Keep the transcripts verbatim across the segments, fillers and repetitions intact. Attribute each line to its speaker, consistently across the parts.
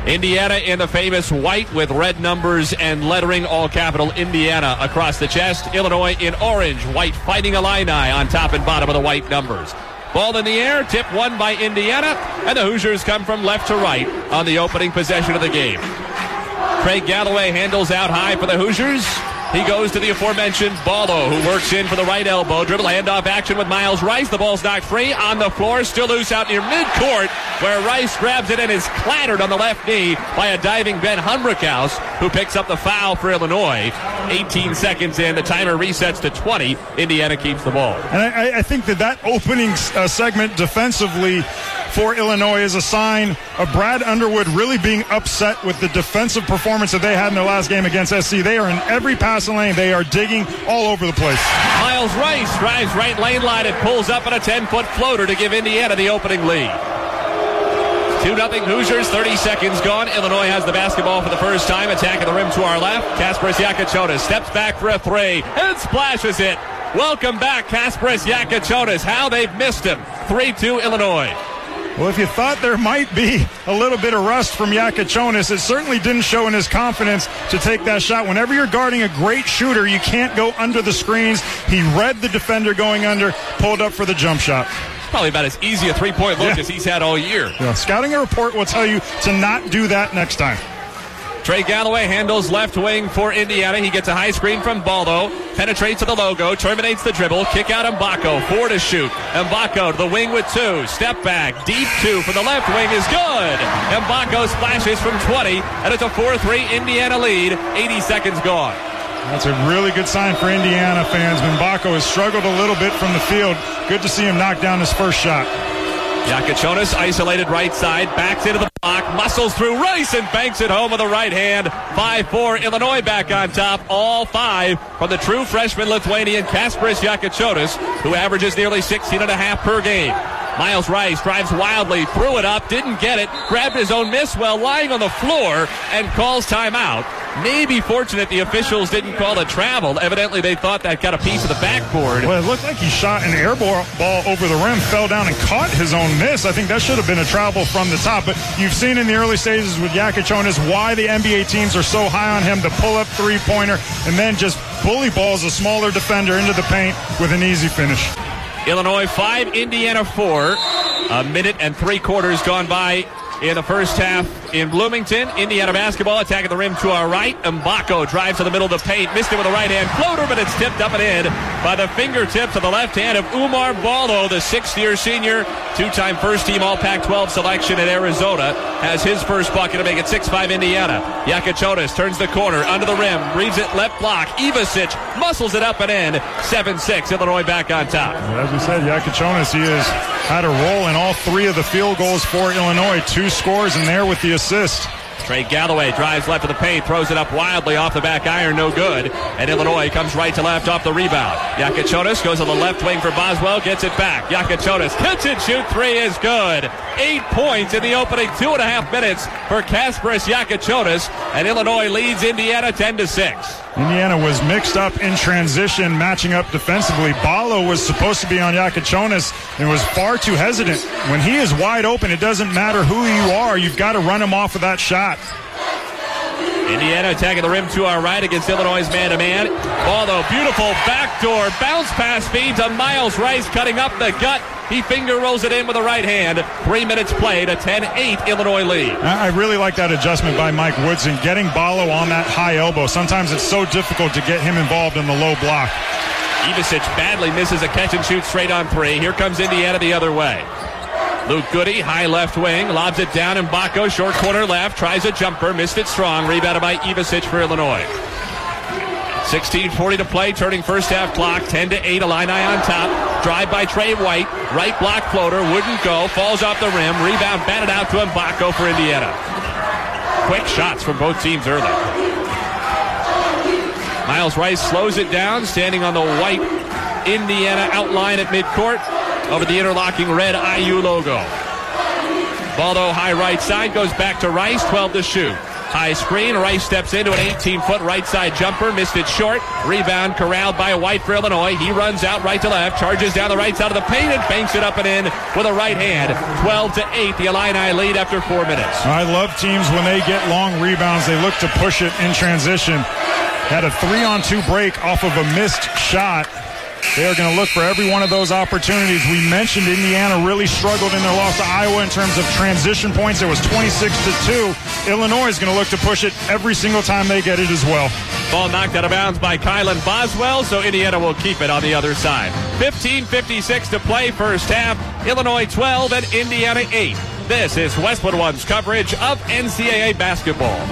Speaker 1: Indiana in the famous white with red numbers and lettering, all capital Indiana across the chest. Illinois in orange, white Fighting Illini on top and bottom of the white numbers. Ball in the air, tip won by Indiana, and the Hoosiers come from left to right on the opening possession of the game. Craig Galloway handles out high for the Hoosiers. He goes to the aforementioned Baldo, who works in for the right elbow. Dribble handoff action with Miles Rice. The ball's knocked free on the floor, still loose out near midcourt, where Rice grabs it and is clattered on the left knee by a diving Ben Humbrickhouse, who picks up the foul for Illinois. eighteen seconds in, the timer resets to twenty. Indiana keeps the ball.
Speaker 2: And I, I think that that opening uh, segment defensively for Illinois is a sign of Brad Underwood really being upset with the defensive performance that they had in their last game against S C. They are in every passing lane. They are digging all over the place.
Speaker 1: Miles Rice drives right lane line and pulls up on a ten-foot floater to give Indiana the opening lead. two nothing Hoosiers, thirty seconds gone. Illinois has the basketball for the first time. Attacking the rim to our left. Kasparas Yakachonis steps back for a three and splashes it. Welcome back, Kasparas Yakachonis. How they've missed him. three two Illinois.
Speaker 2: Well, if you thought there might be a little bit of rust from Yakachonis, it certainly didn't show in his confidence to take that shot. Whenever you're guarding a great shooter, you can't go under the screens. He read the defender going under, pulled up for the jump shot.
Speaker 1: Probably about as easy a three-point look
Speaker 2: yeah.
Speaker 1: as he's had all year.
Speaker 2: Yeah. Scouting a report will tell you to not do that next time.
Speaker 1: Trey Galloway handles left wing for Indiana. He gets a high screen from Baldo, penetrates to the logo, terminates the dribble, kick out Mbako, four to shoot. Mbako to the wing with two, step back, deep two for the left wing is good. Mbako splashes from twenty, and it's a four three Indiana lead, eighty seconds gone.
Speaker 2: That's a really good sign for Indiana fans. Mbako has struggled a little bit from the field. Good to see him knock down his first shot.
Speaker 1: Yakachonis isolated right side, backs into the block, muscles through Rice and banks it home with the right hand. five four Illinois back on top, all five from the true freshman Lithuanian Kasparas Yakachonis, who averages nearly sixteen and a half per game. Miles Rice drives wildly, threw it up, didn't get it, grabbed his own miss while lying on the floor and calls timeout. Maybe fortunate the officials didn't call a travel. Evidently they thought that got a piece of the backboard.
Speaker 2: Well, it looked like he shot an air ball over the rim, fell down and caught his own miss. I think that should have been a travel from the top. But you've seen in the early stages with Yakachonis why the N B A teams are so high on him, to pull up three-pointer and then just bully balls a smaller defender into the paint with an easy finish.
Speaker 1: Illinois five, Indiana four. A minute and three quarters gone by in the first half in Bloomington. Indiana basketball attacking the rim to our right. Mbako drives to the middle of the paint. Missed it with a right-hand floater, but it's tipped up and in by the fingertips of the left hand of Umar Baldo, the sixth-year senior, two-time first-team All Pac twelve selection at Arizona. Has his first bucket to make it six five Indiana. Yakachonis turns the corner, under the rim, reads it left block. Ivasic muscles it up and in. seven six, Illinois back on top.
Speaker 2: As we said, Yakachonis, he has had a role in all three of the field goals for Illinois. Two scores and there with the assist.
Speaker 1: Trey Galloway drives left of the paint, throws it up wildly off the back iron, no good. And Illinois comes right to left off the rebound. Yakachonis goes on the left wing for Boswell, gets it back. Yakachonis, catch and shoot, three is good. Eight points in the opening two and a half minutes for Kasparas Yakachonis, and Illinois leads Indiana ten to six.
Speaker 2: Indiana was mixed up in transition, matching up defensively. Ballo was supposed to be on Yakachonis and was far too hesitant. When he is wide open, it doesn't matter who you are. You've got to run him off of that shot.
Speaker 1: Indiana attacking the rim to our right against Illinois' man-to-man. Baldo, beautiful backdoor bounce pass feed to Miles Rice, cutting up the gut. He finger rolls it in with the right hand. Three minutes played, a ten eight Illinois lead.
Speaker 2: I really like that adjustment by Mike Woodson, getting Ballo on that high elbow. Sometimes it's so difficult to get him involved in the low block.
Speaker 1: Ivasic badly misses a catch and shoot straight on three. Here comes Indiana the other way. Luke Goody, high left wing, lobs it down. Mbako, short corner left, tries a jumper, missed it strong. Rebounded by Ivasic for Illinois. sixteen forty to play, turning first half clock, ten to eight, Illini on top. Drive by Trey White, right block floater, wouldn't go, falls off the rim, rebound batted out to Mbako for Indiana. Quick shots from both teams early. Miles Rice slows it down, standing on the white Indiana outline at midcourt over the interlocking red I U logo. Baldo high right side, goes back to Rice, twelve to shoot. High screen. Rice steps into an eighteen-foot right side jumper. Missed it short. Rebound corralled by White for Illinois. He runs out right to left. Charges down the right side of the paint and banks it up and in with a right hand. twelve to eight. The Illini lead after four minutes.
Speaker 2: I love teams when they get long rebounds. They look to push it in transition. Had a three-on-two break off of a missed shot. They are going to look for every one of those opportunities. We mentioned Indiana really struggled in their loss to Iowa in terms of transition points. It was twenty-six to two. Illinois is going to look to push it every single time they get it as well.
Speaker 1: Ball knocked out of bounds by Kylan Boswell, so Indiana will keep it on the other side. fifteen fifty-six to play first half. Illinois twelve and Indiana eight. This is Westwood One's coverage of N C double A basketball.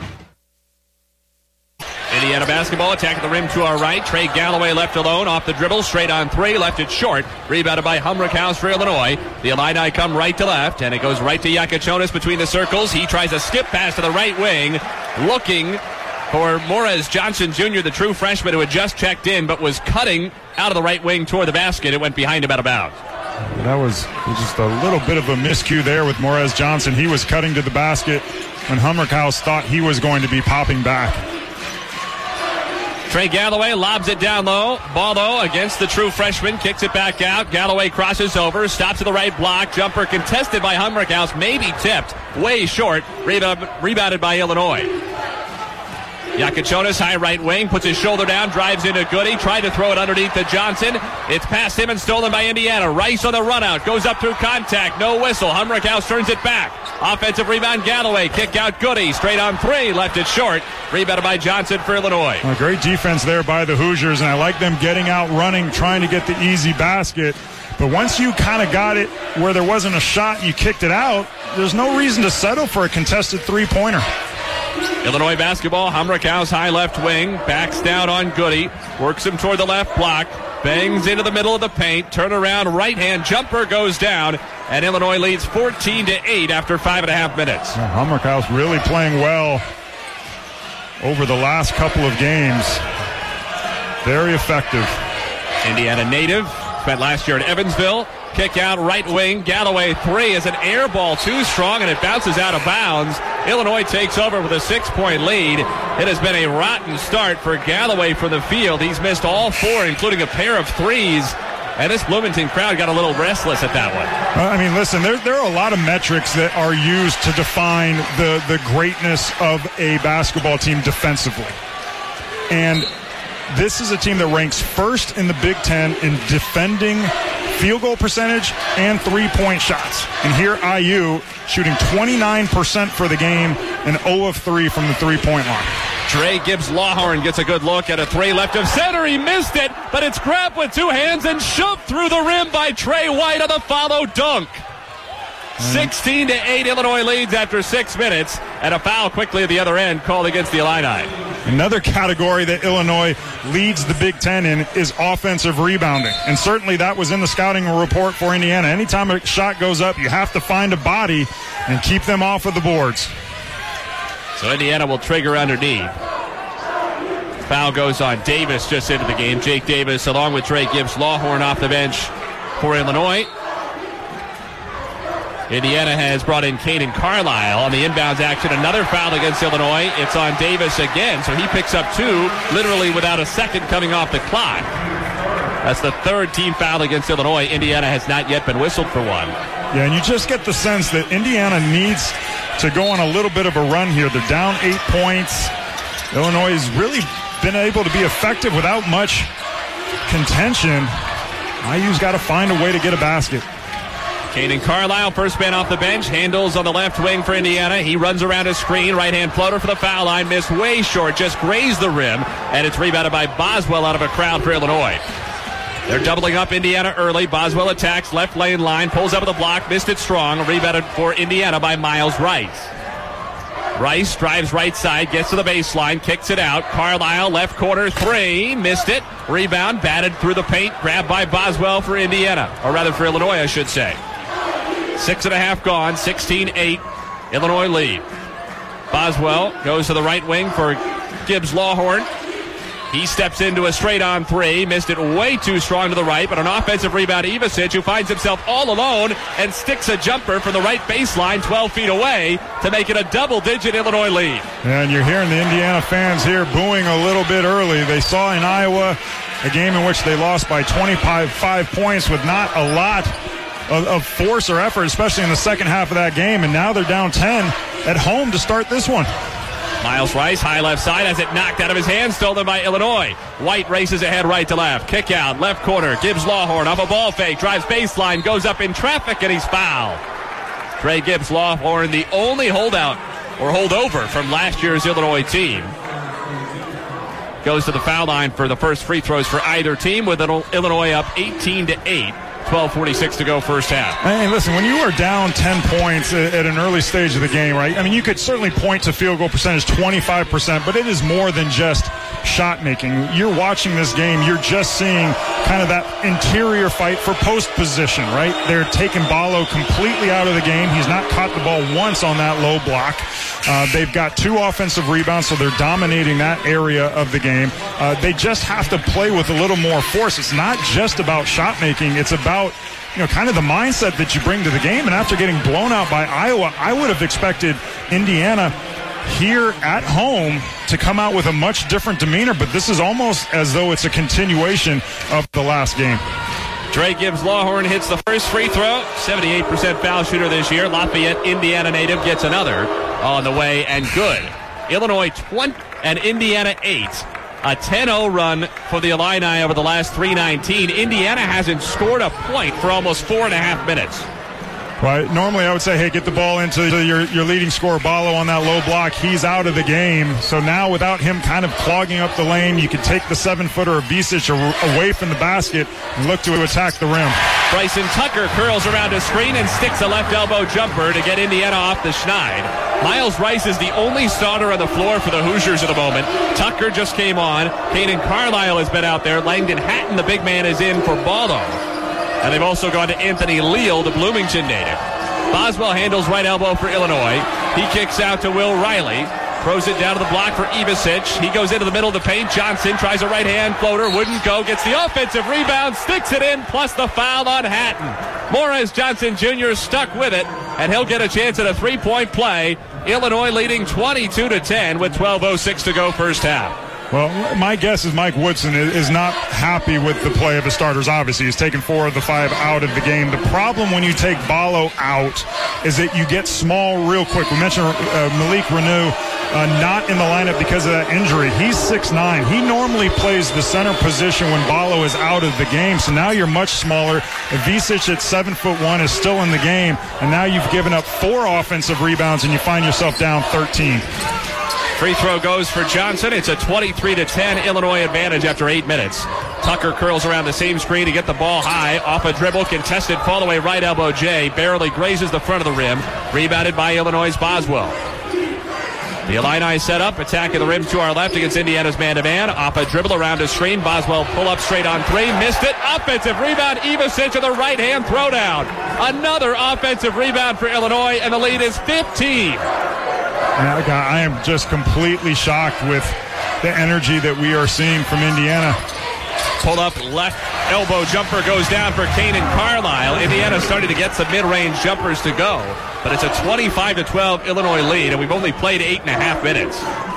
Speaker 1: Indiana basketball attacking the rim to our right. Trey Galloway left alone off the dribble. Straight on three. Left it short. Rebounded by Humrickhouse for Illinois. The Illini come right to left, and it goes right to Yakachonis between the circles. He tries a skip pass to the right wing. Looking for Morez Johnson Junior, the true freshman who had just checked in, but was cutting out of the right wing toward the basket. It went behind him out of bounds.
Speaker 2: That was just a little bit of a miscue there with Morez Johnson. He was cutting to the basket when Humrickhouse thought he was going to be popping back.
Speaker 1: Trey Galloway lobs it down low. Ball, though, against the true freshman. Kicks it back out. Galloway crosses over. Stops at the right block. Jumper contested by Humrickhouse. Maybe tipped. Way short. Rebound, rebounded by Illinois. Yakachonis, high right wing, puts his shoulder down, drives into Goody, tried to throw it underneath to Johnson. It's past him and stolen by Indiana. Rice on the run out, goes up through contact, no whistle. Humrickhouse turns it back. Offensive rebound, Galloway, kick out Goody, straight on three, left it short. Rebounded by Johnson for Illinois.
Speaker 2: A great defense there by the Hoosiers, and I like them getting out running, trying to get the easy basket. But once you kind of got it where there wasn't a shot, you kicked it out, there's no reason to settle for a contested three-pointer.
Speaker 1: Illinois basketball, Humrickhouse, high left wing, backs down on Goody, works him toward the left block, bangs into the middle of the paint, turnaround, right-hand jumper goes down, and Illinois leads fourteen to eight after five and a half minutes.
Speaker 2: Yeah, Humrickhouse really playing well over the last couple of games. Very effective.
Speaker 1: Indiana native, spent last year at Evansville. Kick out right wing. Galloway three is an air ball too strong, and it bounces out of bounds. Illinois takes over with a six-point lead. It has been a rotten start for Galloway from the field. He's missed all four, including a pair of threes. And this Bloomington crowd got a little restless at that one.
Speaker 2: I mean, listen, there, there are a lot of metrics that are used to define the, the greatness of a basketball team defensively. And this is a team that ranks first in the Big Ten in defending field goal percentage and three-point shots. And here I U shooting twenty-nine percent for the game and zero of three from the three-point line.
Speaker 1: Trey Gibbs-Lawhorn gets a good look at a three left of center. He missed it, but it's grabbed with two hands and shoved through the rim by Trey White on the follow dunk. sixteen to eight, Illinois leads after six minutes, and a foul quickly at the other end called against the Illini.
Speaker 2: Another category that Illinois leads the Big Ten in is offensive rebounding, and certainly that was in the scouting report for Indiana. Anytime a shot goes up, you have to find a body and keep them off of the boards.
Speaker 1: So Indiana will trigger underneath. Foul goes on Davis just into the game. Jake Davis along with Trey Gibbs-Lawhorn off the bench for Illinois. Indiana has brought in Caden Carlisle on the inbounds action. Another foul against Illinois. It's on Davis again, so he picks up two, literally without a second coming off the clock. That's the third team foul against Illinois. Indiana has not yet been whistled for one.
Speaker 2: Yeah, and you just get the sense that Indiana needs to go on a little bit of a run here. They're down eight points. Illinois has really been able to be effective without much contention. I U's got to find a way to get a basket.
Speaker 1: Caden Carlisle, first man off the bench, handles on the left wing for Indiana. He runs around a screen, right-hand floater for the foul line, missed way short, just grazed the rim, and it's rebounded by Boswell out of a crowd for Illinois. They're doubling up Indiana early. Boswell attacks, left lane line, pulls up with the block, missed it strong, rebounded for Indiana by Miles Rice. Rice drives right side, gets to the baseline, kicks it out. Carlisle, left corner, three, missed it. Rebound, batted through the paint, grabbed by Boswell for Indiana, or rather for Illinois, I should say. Six and a half gone, sixteen eight, Illinois lead. Boswell goes to the right wing for Gibbs-Lawhorn. He steps into a straight-on three, missed it way too strong to the right, but an offensive rebound, Ivicic, who finds himself all alone and sticks a jumper from the right baseline twelve feet away to make it a double-digit Illinois lead.
Speaker 2: And you're hearing the Indiana fans here booing a little bit early. They saw in Iowa a game in which they lost by twenty-five points with not a lot of, of force or effort, especially in the second half of that game, and now they're down ten at home to start this one.
Speaker 1: Miles Rice, high left side, has it knocked out of his hand, stolen by Illinois. White races ahead right to left. Kick out, left corner, Gibbs Lawhorn off a ball fake, drives baseline, goes up in traffic, and he's fouled. Trey Gibbs Lawhorn, the only holdout or holdover from last year's Illinois team, goes to the foul line for the first free throws for either team, with Illinois up eighteen to eight. twelve forty-six to go first half.
Speaker 2: Hey, listen, when you are down ten points at an early stage of the game, right? I mean, you could certainly point to field goal percentage twenty-five percent, but it is more than just shot making. You're watching this game, you're just seeing kind of that interior fight for post position, right? They're taking Ballo completely out of the game. He's not caught the ball once on that low block. Uh, they've got two offensive rebounds, so they're dominating that area of the game. Uh, they just have to play with a little more force. It's not just about shot making. It's about, you know, kind of the mindset that you bring to the game. And after getting blown out by Iowa, I would have expected Indiana here at home to come out with a much different demeanor, but this is almost as though it's a continuation of the last game.
Speaker 1: Trey Gibbs Lawhorn hits the first free throw. seventy-eight percent foul shooter this year. Lafayette, Indiana native, gets another on the way, and good. Illinois twenty and Indiana eight. A ten oh run for the Illini over the last three nineteen. Indiana hasn't scored a point for almost four and a half minutes.
Speaker 2: Right. Normally I would say, hey, get the ball into your, your leading scorer, Ballo, on that low block. He's out of the game. So now without him kind of clogging up the lane, you can take the seven-footer of Ivicic away from the basket and look to attack the rim.
Speaker 1: Bryson Tucker curls around a screen and sticks a left elbow jumper to get Indiana off the schneid. Miles Rice is the only starter on the floor for the Hoosiers at the moment. Tucker just came on. Caden Carlisle has been out there. Langdon Hatton, the big man, is in for Ballo. And they've also gone to Anthony Leal, the Bloomington native. Boswell handles right elbow for Illinois. He kicks out to Will Riley. Throws it down to the block for Ivicic. He goes into the middle of the paint. Johnson tries a right-hand floater. Wouldn't go. Gets the offensive rebound. Sticks it in, plus the foul on Hatton. Morris Johnson Junior stuck with it, and he'll get a chance at a three-point play. Illinois leading twenty-two to ten with twelve oh six to go first half.
Speaker 2: Well, my guess is Mike Woodson is not happy with the play of his starters. Obviously, he's taken four of the five out of the game. The problem when you take Ballo out is that you get small real quick. We mentioned uh, Malik Reneau uh, not in the lineup because of that injury. He's six nine. He normally plays the center position when Ballo is out of the game, so now you're much smaller. Ivicic at seven foot one is still in the game, and now you've given up four offensive rebounds, and you find yourself down thirteen.
Speaker 1: Free throw goes for Johnson. It's a twenty-three to ten Illinois advantage after eight minutes. Tucker curls around the same screen to get the ball high. Off a dribble, contested fall away right elbow Jay. Barely grazes the front of the rim. Rebounded by Illinois' Boswell. The Illini set up, attacking the rim to our left against Indiana's man-to-man. Off a dribble around a screen. Boswell pull up straight on three. Missed it. Offensive rebound. Ivicic to the right-hand throwdown. Another offensive rebound for Illinois, and the lead is fifteen.
Speaker 2: I am just completely shocked with the energy that we are seeing from Indiana.
Speaker 1: Pulled up left elbow jumper goes down for Caden Carlisle. Indiana starting to get some mid-range jumpers to go, but it's a twenty-five to twelve Illinois lead, and we've only played eight and a half minutes.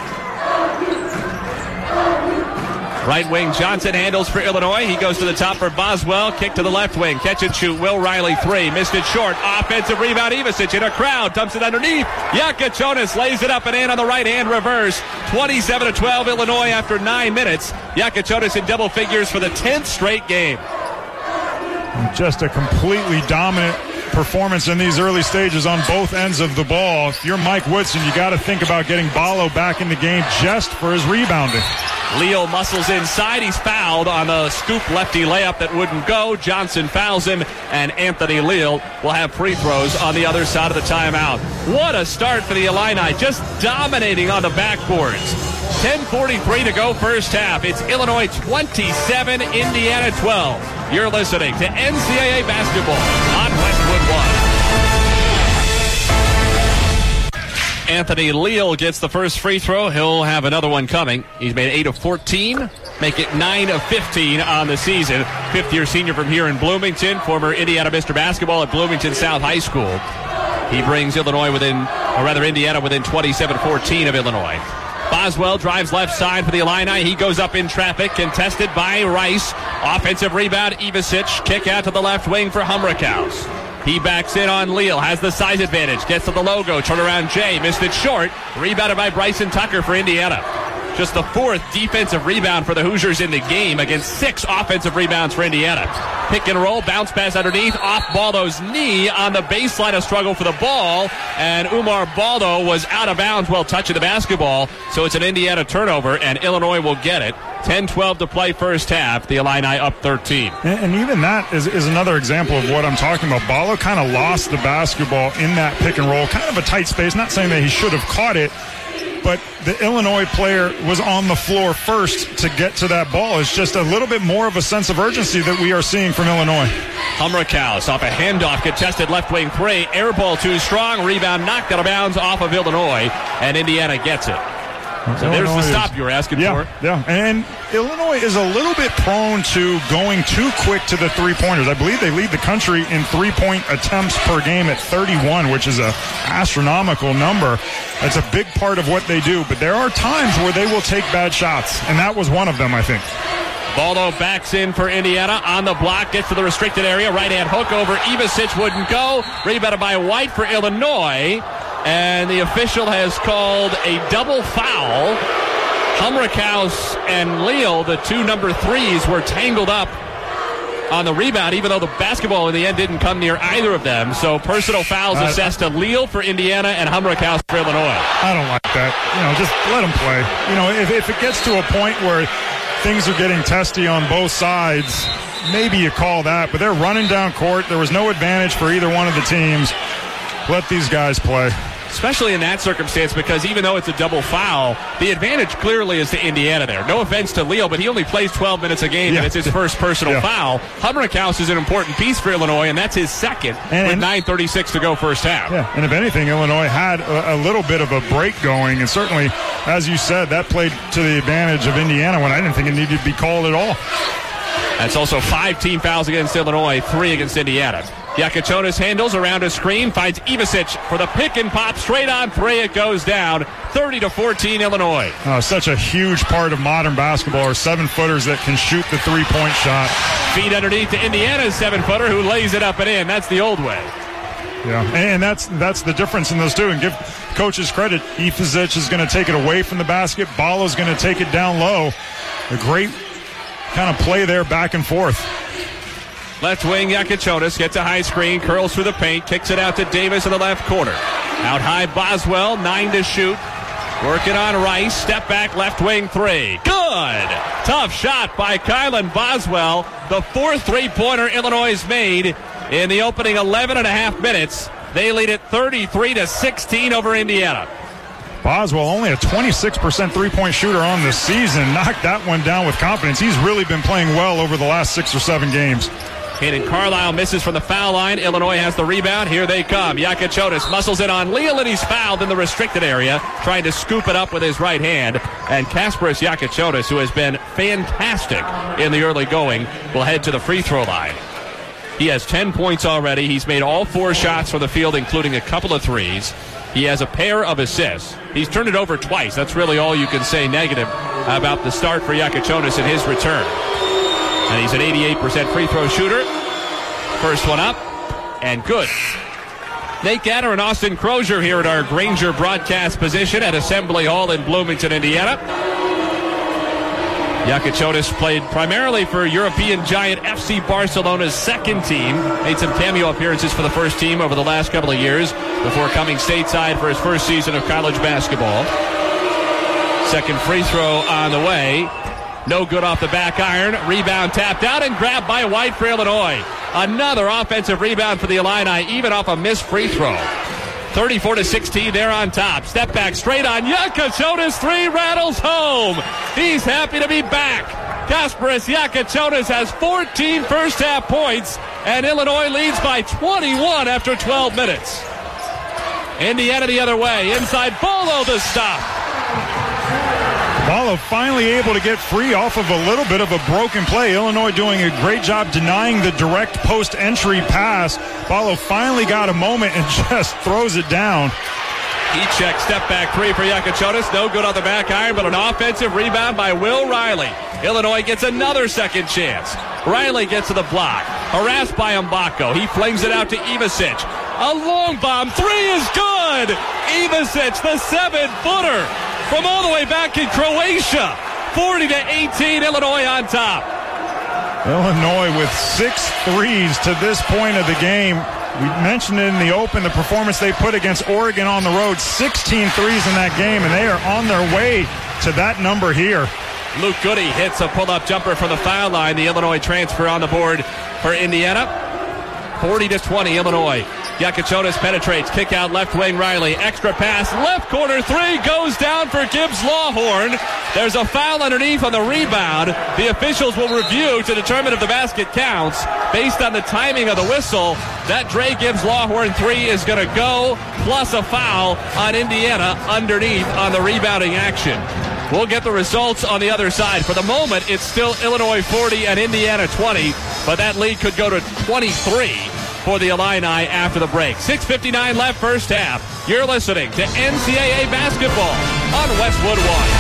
Speaker 1: Right wing Johnson handles for Illinois. He goes to the top for Boswell. Kick to the left wing. Catch and shoot. Will Riley three. Missed it short. Offensive rebound. Ivicic in a crowd. Dumps it underneath. Yakachonis lays it up and in on the right hand reverse. twenty-seven to twelve Illinois after nine minutes. Yakachonis in double figures for the tenth straight game.
Speaker 2: Just a completely dominant performance in these early stages on both ends of the ball. If you're Mike Woodson, you got to think about getting Ballo back in the game just for his rebounding.
Speaker 1: Leo muscles inside. He's fouled on a scoop lefty layup that wouldn't go. Johnson fouls him, and Anthony Leal will have free throws on the other side of the timeout. What a start for the Illini, just dominating on the backboards. ten forty-three to go first half. It's Illinois twenty-seven, Indiana twelve. You're listening to N C double A basketball on Westwood One. Anthony Leal gets the first free throw. He'll have another one coming. He's made eight of fourteen make it nine of fifteen on the season. Fifth-year senior from here in Bloomington, former Indiana Mister Basketball at Bloomington South High School. He brings Illinois within, or rather Indiana within twenty-seven fourteen of Illinois. Boswell drives left side for the Illini. He goes up in traffic, contested by Rice. Offensive rebound, Ivicic. Kick out to the left wing for Humrickhouse. He backs in on Leal, has the size advantage, gets to the logo, turnaround Jay, missed it short. Rebounded by Bryson Tucker for Indiana. Just the fourth defensive rebound for the Hoosiers in the game against six offensive rebounds for Indiana. Pick and roll, bounce pass underneath, off Baldo's knee on the baseline, a struggle for the ball, and Umar Baldo was out of bounds while touching the basketball, so it's an Indiana turnover, and Illinois will get it. ten twelve to play first half, the Illini up thirteen.
Speaker 2: And, and even that is, is another example of what I'm talking about. Baldo kind of lost the basketball in that pick and roll, kind of a tight space, not saying that he should have caught it, but the Illinois player was on the floor first to get to that ball. It's just a little bit more of a sense of urgency that we are seeing from Illinois.
Speaker 1: Humrickhouse off a handoff, contested left wing three. Air ball too strong. Rebound knocked out of bounds off of Illinois, and Indiana gets it. So there's the stop is, you were asking
Speaker 2: yeah,
Speaker 1: for.
Speaker 2: Yeah, and Illinois is a little bit prone to going too quick to the three-pointers. I believe they lead the country in three-point attempts per game at thirty-one, which is an astronomical number. That's a big part of what they do, but there are times where they will take bad shots, and that was one of them, I think.
Speaker 1: Baldo backs in for Indiana on the block, gets to the restricted area, right-hand hook over, Ivicic wouldn't go, rebounded by White for Illinois. And the official has called a double foul. Humrickhouse and Leal, the two number threes, were tangled up on the rebound, even though the basketball in the end didn't come near either of them. So personal fouls uh, assessed to Leal for Indiana and Humrickhouse for Illinois.
Speaker 2: I don't like that. You know, just let them play. You know, if, if it gets to a point where things are getting testy on both sides, maybe you call that. But they're running down court. There was no advantage for either one of the teams. Let these guys play.
Speaker 1: Especially in that circumstance, because even though it's a double foul, the advantage clearly is to Indiana there. No offense to Leal, but he only plays twelve minutes a game, yeah. and it's his first personal yeah. foul. Humrickhouse is an important piece for Illinois, and that's his second and, with nine thirty-six to go first half.
Speaker 2: Yeah, and if anything, Illinois had a, a little bit of a break going, and certainly, as you said, that played to the advantage of Indiana when I didn't think it needed to be called at all.
Speaker 1: That's also five team fouls against Illinois, three against Indiana. Yakachonis handles around a screen, finds Ivicic for the pick and pop, straight on three. It goes down, thirty to fourteen Illinois.
Speaker 2: Oh, such a huge part of modern basketball are seven-footers that can shoot the three-point shot.
Speaker 1: Feed underneath to Indiana's seven-footer who lays it up and in. That's the old way.
Speaker 2: Yeah, and that's that's the difference in those two. And give coaches credit. Ivicic is going to take it away from the basket. Baldo's going to take it down low. A great kind of play there back and forth.
Speaker 1: Left wing, Yakachonis gets a high screen, curls through the paint, kicks it out to Davis in the left corner. Out high, Boswell, nine to shoot. Working on Rice, step back, left wing three. Good! Tough shot by Kylan Boswell. The fourth three-pointer Illinois made in the opening eleven and a half minutes. They lead it thirty-three to sixteen over Indiana.
Speaker 2: Boswell, only a twenty-six percent three-point shooter on the season, knocked that one down with confidence. He's really been playing well over the last six or seven games.
Speaker 1: Hayden Carlisle misses from the foul line. Illinois has the rebound. Here they come. Yakachonis muscles it on Leal, and he's fouled in the restricted area, trying to scoop it up with his right hand. And Kasparas Yakachonis, who has been fantastic in the early going, will head to the free throw line. He has ten points already. He's made all four shots from the field, including a couple of threes. He has a pair of assists. He's turned it over twice. That's really all you can say negative about the start for Yakachonis in his return. And he's an eighty-eight percent free throw shooter. First one up, and good. Nate Gatter and Austin Crozier here at our Granger broadcast position at Assembly Hall in Bloomington, Indiana. Yakachonis played primarily for European giant F C Barcelona's second team. Made some cameo appearances for the first team over the last couple of years before coming stateside for his first season of college basketball. Second free throw on the way. No good off the back iron. Rebound tapped out and grabbed by White for Illinois. Another offensive rebound for the Illini, even off a missed free throw. thirty-four to sixteen, they're on top. Step back straight on Yakachonis, three rattles home. He's happy to be back. Kasparas Yakachonis has fourteen first half points, and Illinois leads by twenty-one after twelve minutes. Indiana the other way. Inside Bolo the stop.
Speaker 2: Ballo finally able to get free off of a little bit of a broken play. Illinois doing a great job denying the direct post-entry pass. Ballo finally got a moment and just throws it down.
Speaker 1: E-check step back three for Yakachonis. No good on the back iron, but an offensive rebound by Will Riley. Illinois gets another second chance. Riley gets to the block. Harassed by Mbako. He flings it out to Ivasic. A long bomb. Three is good. Ivasic, the seven-footer from all the way back in Croatia. forty to eighteen, Illinois on top.
Speaker 2: Illinois with six threes to this point of the game. We mentioned it in the open, the performance they put against Oregon on the road. sixteen threes in that game, and they are on their way to that number here.
Speaker 1: Luke Goody hits a pull-up jumper from the foul line. The Illinois transfer on the board for Indiana. forty to twenty, Illinois. Yakachonis penetrates, kick out left wing Riley. Extra pass, left corner three, goes down for Gibbs Lawhorn. There's a foul underneath on the rebound. The officials will review to determine if the basket counts. Based on the timing of the whistle, that Dre Gibbs Lawhorn three is going to go, plus a foul on Indiana underneath on the rebounding action. We'll get the results on the other side. For the moment, it's still Illinois forty and Indiana twenty, but that lead could go to twenty-three for the Illini after the break. six fifty-nine left, first half. You're listening to N C double A basketball on Westwood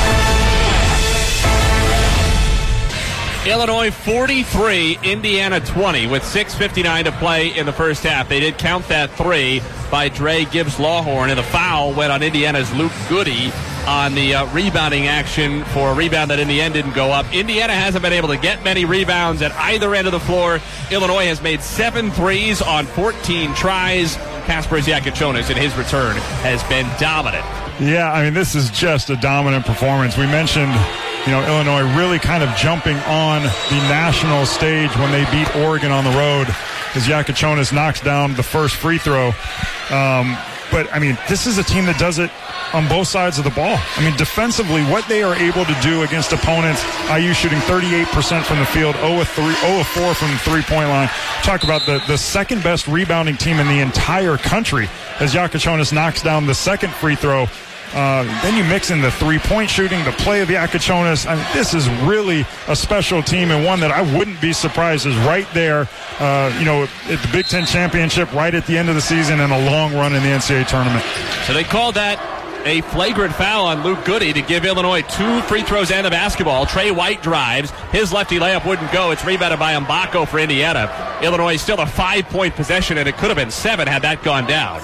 Speaker 1: One. Illinois forty-three, Indiana twenty, with six fifty-nine to play in the first half. They did count that three by Dre Gibbs Lawhorn, and the foul went on Indiana's Luke Goody on the uh, rebounding action for a rebound that in the end didn't go up. Indiana hasn't been able to get many rebounds at either end of the floor. Illinois has made seven threes on fourteen tries. Kaspars Yakachonis in his return has been dominant.
Speaker 2: Yeah, I mean, this is just a dominant performance. We mentioned, you know, Illinois really kind of jumping on the national stage when they beat Oregon on the road as Yakachonis knocks down the first free throw. Um, but, I mean, this is a team that does it on both sides of the ball. I mean, defensively, what they are able to do against opponents, I U shooting thirty-eight percent from the field, zero of four from the three-point line. Talk about the, the second-best rebounding team in the entire country as Yakachonis knocks down the second free throw. Uh, then you mix in the three-point shooting, the play of Yakachonis. I mean, this is really a special team and one that I wouldn't be surprised is right there, uh, you know, at the Big Ten Championship, right at the end of the season, and a long run in the N C double A tournament.
Speaker 1: So they called that a flagrant foul on Luke Goody to give Illinois two free throws and the basketball. Trey White drives. His lefty layup wouldn't go. It's rebounded by Mbako for Indiana. Illinois still a five-point possession, and it could have been seven had that gone down.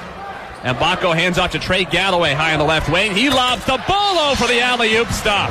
Speaker 1: Mbako hands off to Trey Galloway high on the left wing. He lobs to Ballo for the alley-oop stop.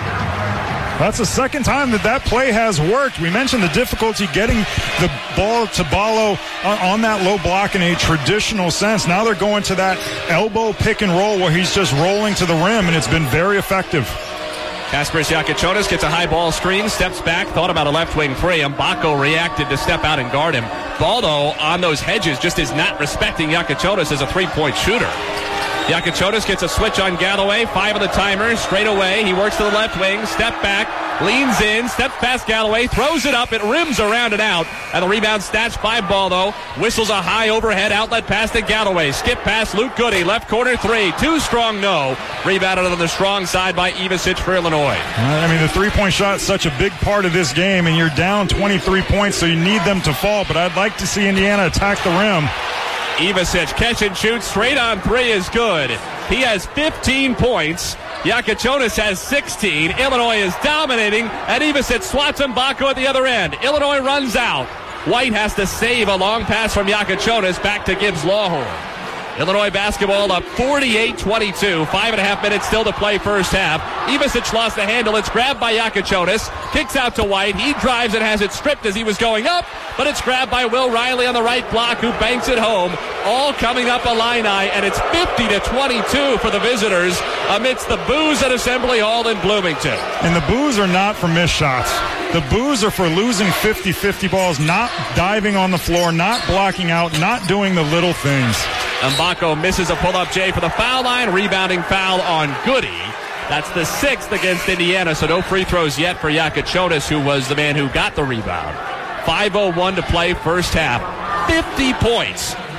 Speaker 2: That's the second time that that play has worked. We mentioned the difficulty getting the ball to Ballo on that low block in a traditional sense. Now they're going to that elbow pick and roll where he's just rolling to the rim, and it's been very effective.
Speaker 1: Kaspars Yakachonis gets a high ball screen, steps back, thought about a left wing three. Mbako reacted to step out and guard him. Ballo on those hedges just is not respecting Yakachonis as a three-point shooter. Yakachonis gets a switch on Galloway, five of the timer, straight away. He works to the left wing, step back, leans in, steps past Galloway, throws it up, it rims around and out, and the rebound snatched by Ballo. Whistles a high overhead outlet pass to Galloway. Skip past Luke Goody, left corner three, too strong, no. Rebounded on the strong side by Ivasic for Illinois.
Speaker 2: I mean, the three-point shot is such a big part of this game, and you're down twenty-three points, so you need them to fall, but I'd like to see Indiana attack the rim.
Speaker 1: Ivasic catch and shoot straight on three is good. He has fifteen points. Yakachonis has sixteen. Illinois is dominating, and Ivasic swats Mbako at the other end. Illinois runs out. White has to save a long pass from Yakachonis back to Gibbs Lawhorn. Illinois basketball up forty-eight twenty-two. Five and a half minutes still to play first half. Ivasic lost the handle. It's grabbed by Yakachonis. Kicks out to White. He drives and has it stripped as he was going up, but it's grabbed by Will Riley on the right block, who banks it home. All coming up Illini, and it's fifty to twenty-two for the visitors amidst the boos at Assembly Hall in Bloomington.
Speaker 2: And the boos are not for missed shots. The boos are for losing fifty-fifty balls, not diving on the floor, not blocking out, not doing the little things.
Speaker 1: Mbako misses a pull-up J for the foul line. Rebounding foul on Goody. That's the sixth against Indiana, so no free throws yet for Yakachonis, who was the man who got the rebound. five oh one to play first half. fifty points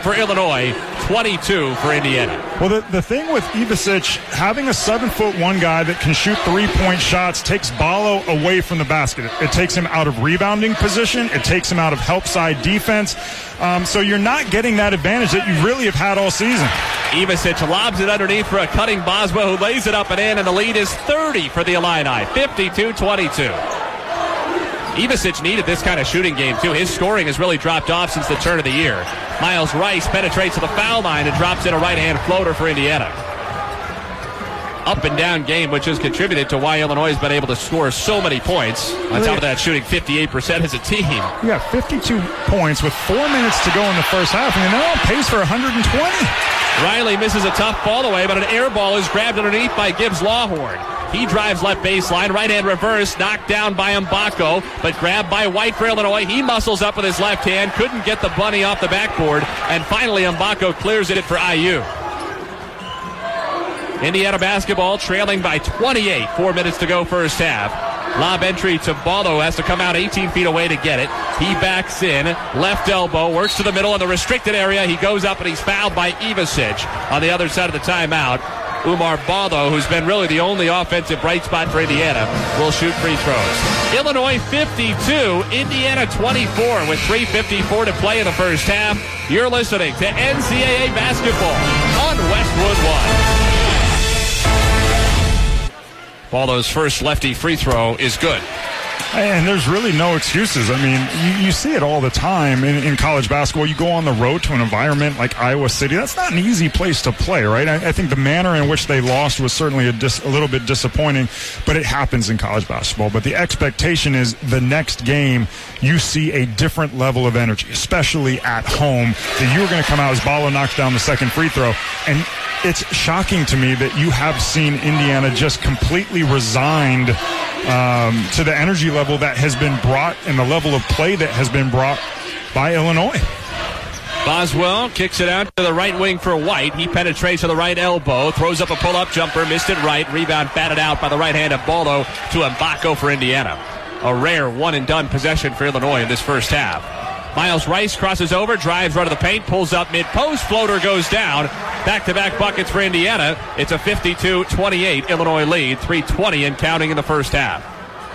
Speaker 1: for Illinois, twenty-two for Indiana.
Speaker 2: Well, the, the thing with Ivisic, having a seven foot one guy that can shoot three-point shots takes Ballo away from the basket. It, it takes him out of rebounding position. It takes him out of help side defense. Um, so you're not getting that advantage that you really have had all season.
Speaker 1: Ivisic lobs it underneath for a cutting Boswell, who lays it up and in, and the lead is thirty for the Illini, fifty-two twenty-two. Ivisic needed this kind of shooting game, too. His scoring has really dropped off since the turn of the year. Miles Rice penetrates to the foul line and drops in a right-hand floater for Indiana. Up and down game, which has contributed to why Illinois has been able to score so many points. On top of that, shooting fifty-eight percent as a team.
Speaker 2: You got fifty-two points with four minutes to go in the first half, and they're on pace for one hundred twenty.
Speaker 1: Riley misses a tough ball away, but an air ball is grabbed underneath by Gibbs Lawhorn. He drives left baseline, right-hand reverse, knocked down by Mbako, but grabbed by White for Illinois. He muscles up with his left hand, couldn't get the bunny off the backboard, and finally Mbako clears it for I U. Indiana basketball trailing by twenty-eight. Four minutes to go first half. Lob entry to Ballo, has to come out eighteen feet away to get it. He backs in, left elbow, works to the middle in the restricted area. He goes up and he's fouled by Ivisic. On the other side of the timeout, Umar Ballo, who's been really the only offensive bright spot for Indiana, will shoot free throws. Illinois fifty-two, Indiana twenty-four with three fifty-four to play in the first half. You're listening to N C double A basketball on Westwood One. Ballo's first lefty free throw is good.
Speaker 2: And there's really no excuses. I mean, you, you see it all the time in, in college basketball. You go on the road to an environment like Iowa City. That's not an easy place to play, right? I, I think the manner in which they lost was certainly a, dis, a little bit disappointing, but it happens in college basketball. But the expectation is the next game you see a different level of energy, especially at home, that you're going to come out as Ballo knocks down the second free throw. And it's shocking to me that you have seen Indiana just completely resigned um, to the energy level that has been brought and the level of play that has been brought by Illinois.
Speaker 1: Boswell kicks it out to the right wing for White. He penetrates to the right elbow, throws up a pull-up jumper, missed it right. Rebound batted out by the right hand of Ballo to Mbako for Indiana. A rare one-and-done possession for Illinois in this first half. Miles Rice crosses over, drives right to the paint, pulls up mid-post, floater goes down. Back-to-back buckets for Indiana. It's a fifty-two twenty-eight Illinois lead, three twenty and counting in the first half.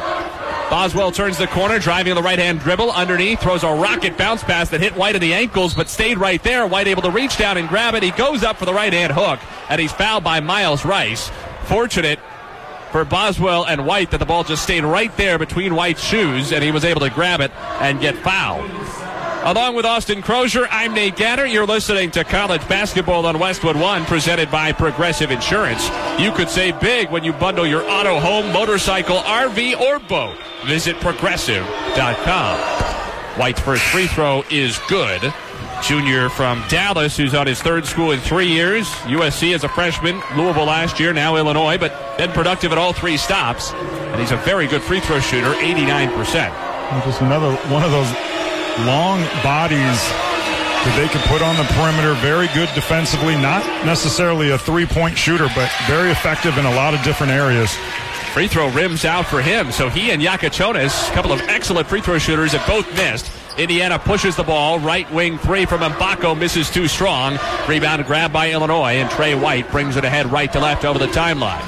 Speaker 1: Boswell turns the corner, driving the right-hand dribble. Underneath, throws a rocket bounce pass that hit White in the ankles, but stayed right there. White able to reach down and grab it. He goes up for the right-hand hook, and he's fouled by Miles Rice. Fortunate for Boswell and White that the ball just stayed right there between White's shoes, and he was able to grab it and get fouled. Along with Austin Crozier, I'm Nate Gatter. You're listening to College Basketball on Westwood One, presented by Progressive Insurance. You could save big when you bundle your auto, home, motorcycle, R V, or boat. Visit progressive dot com. White's first free throw is good. Junior from Dallas, who's on his third school in three years. U S C as a freshman, Louisville last year, now Illinois, but been productive at all three stops. And he's a very good free throw shooter, eighty-nine percent.
Speaker 2: Just another one of those long bodies that they can put on the perimeter. Very good defensively. Not necessarily a three-point shooter, but very effective in a lot of different areas.
Speaker 1: Free throw rims out for him. So he and Yakachonis, a couple of excellent free throw shooters that both missed. Indiana pushes the ball. Right wing three from Mbako misses too strong. Rebound grabbed by Illinois, and Trey White brings it ahead right to left over the timeline.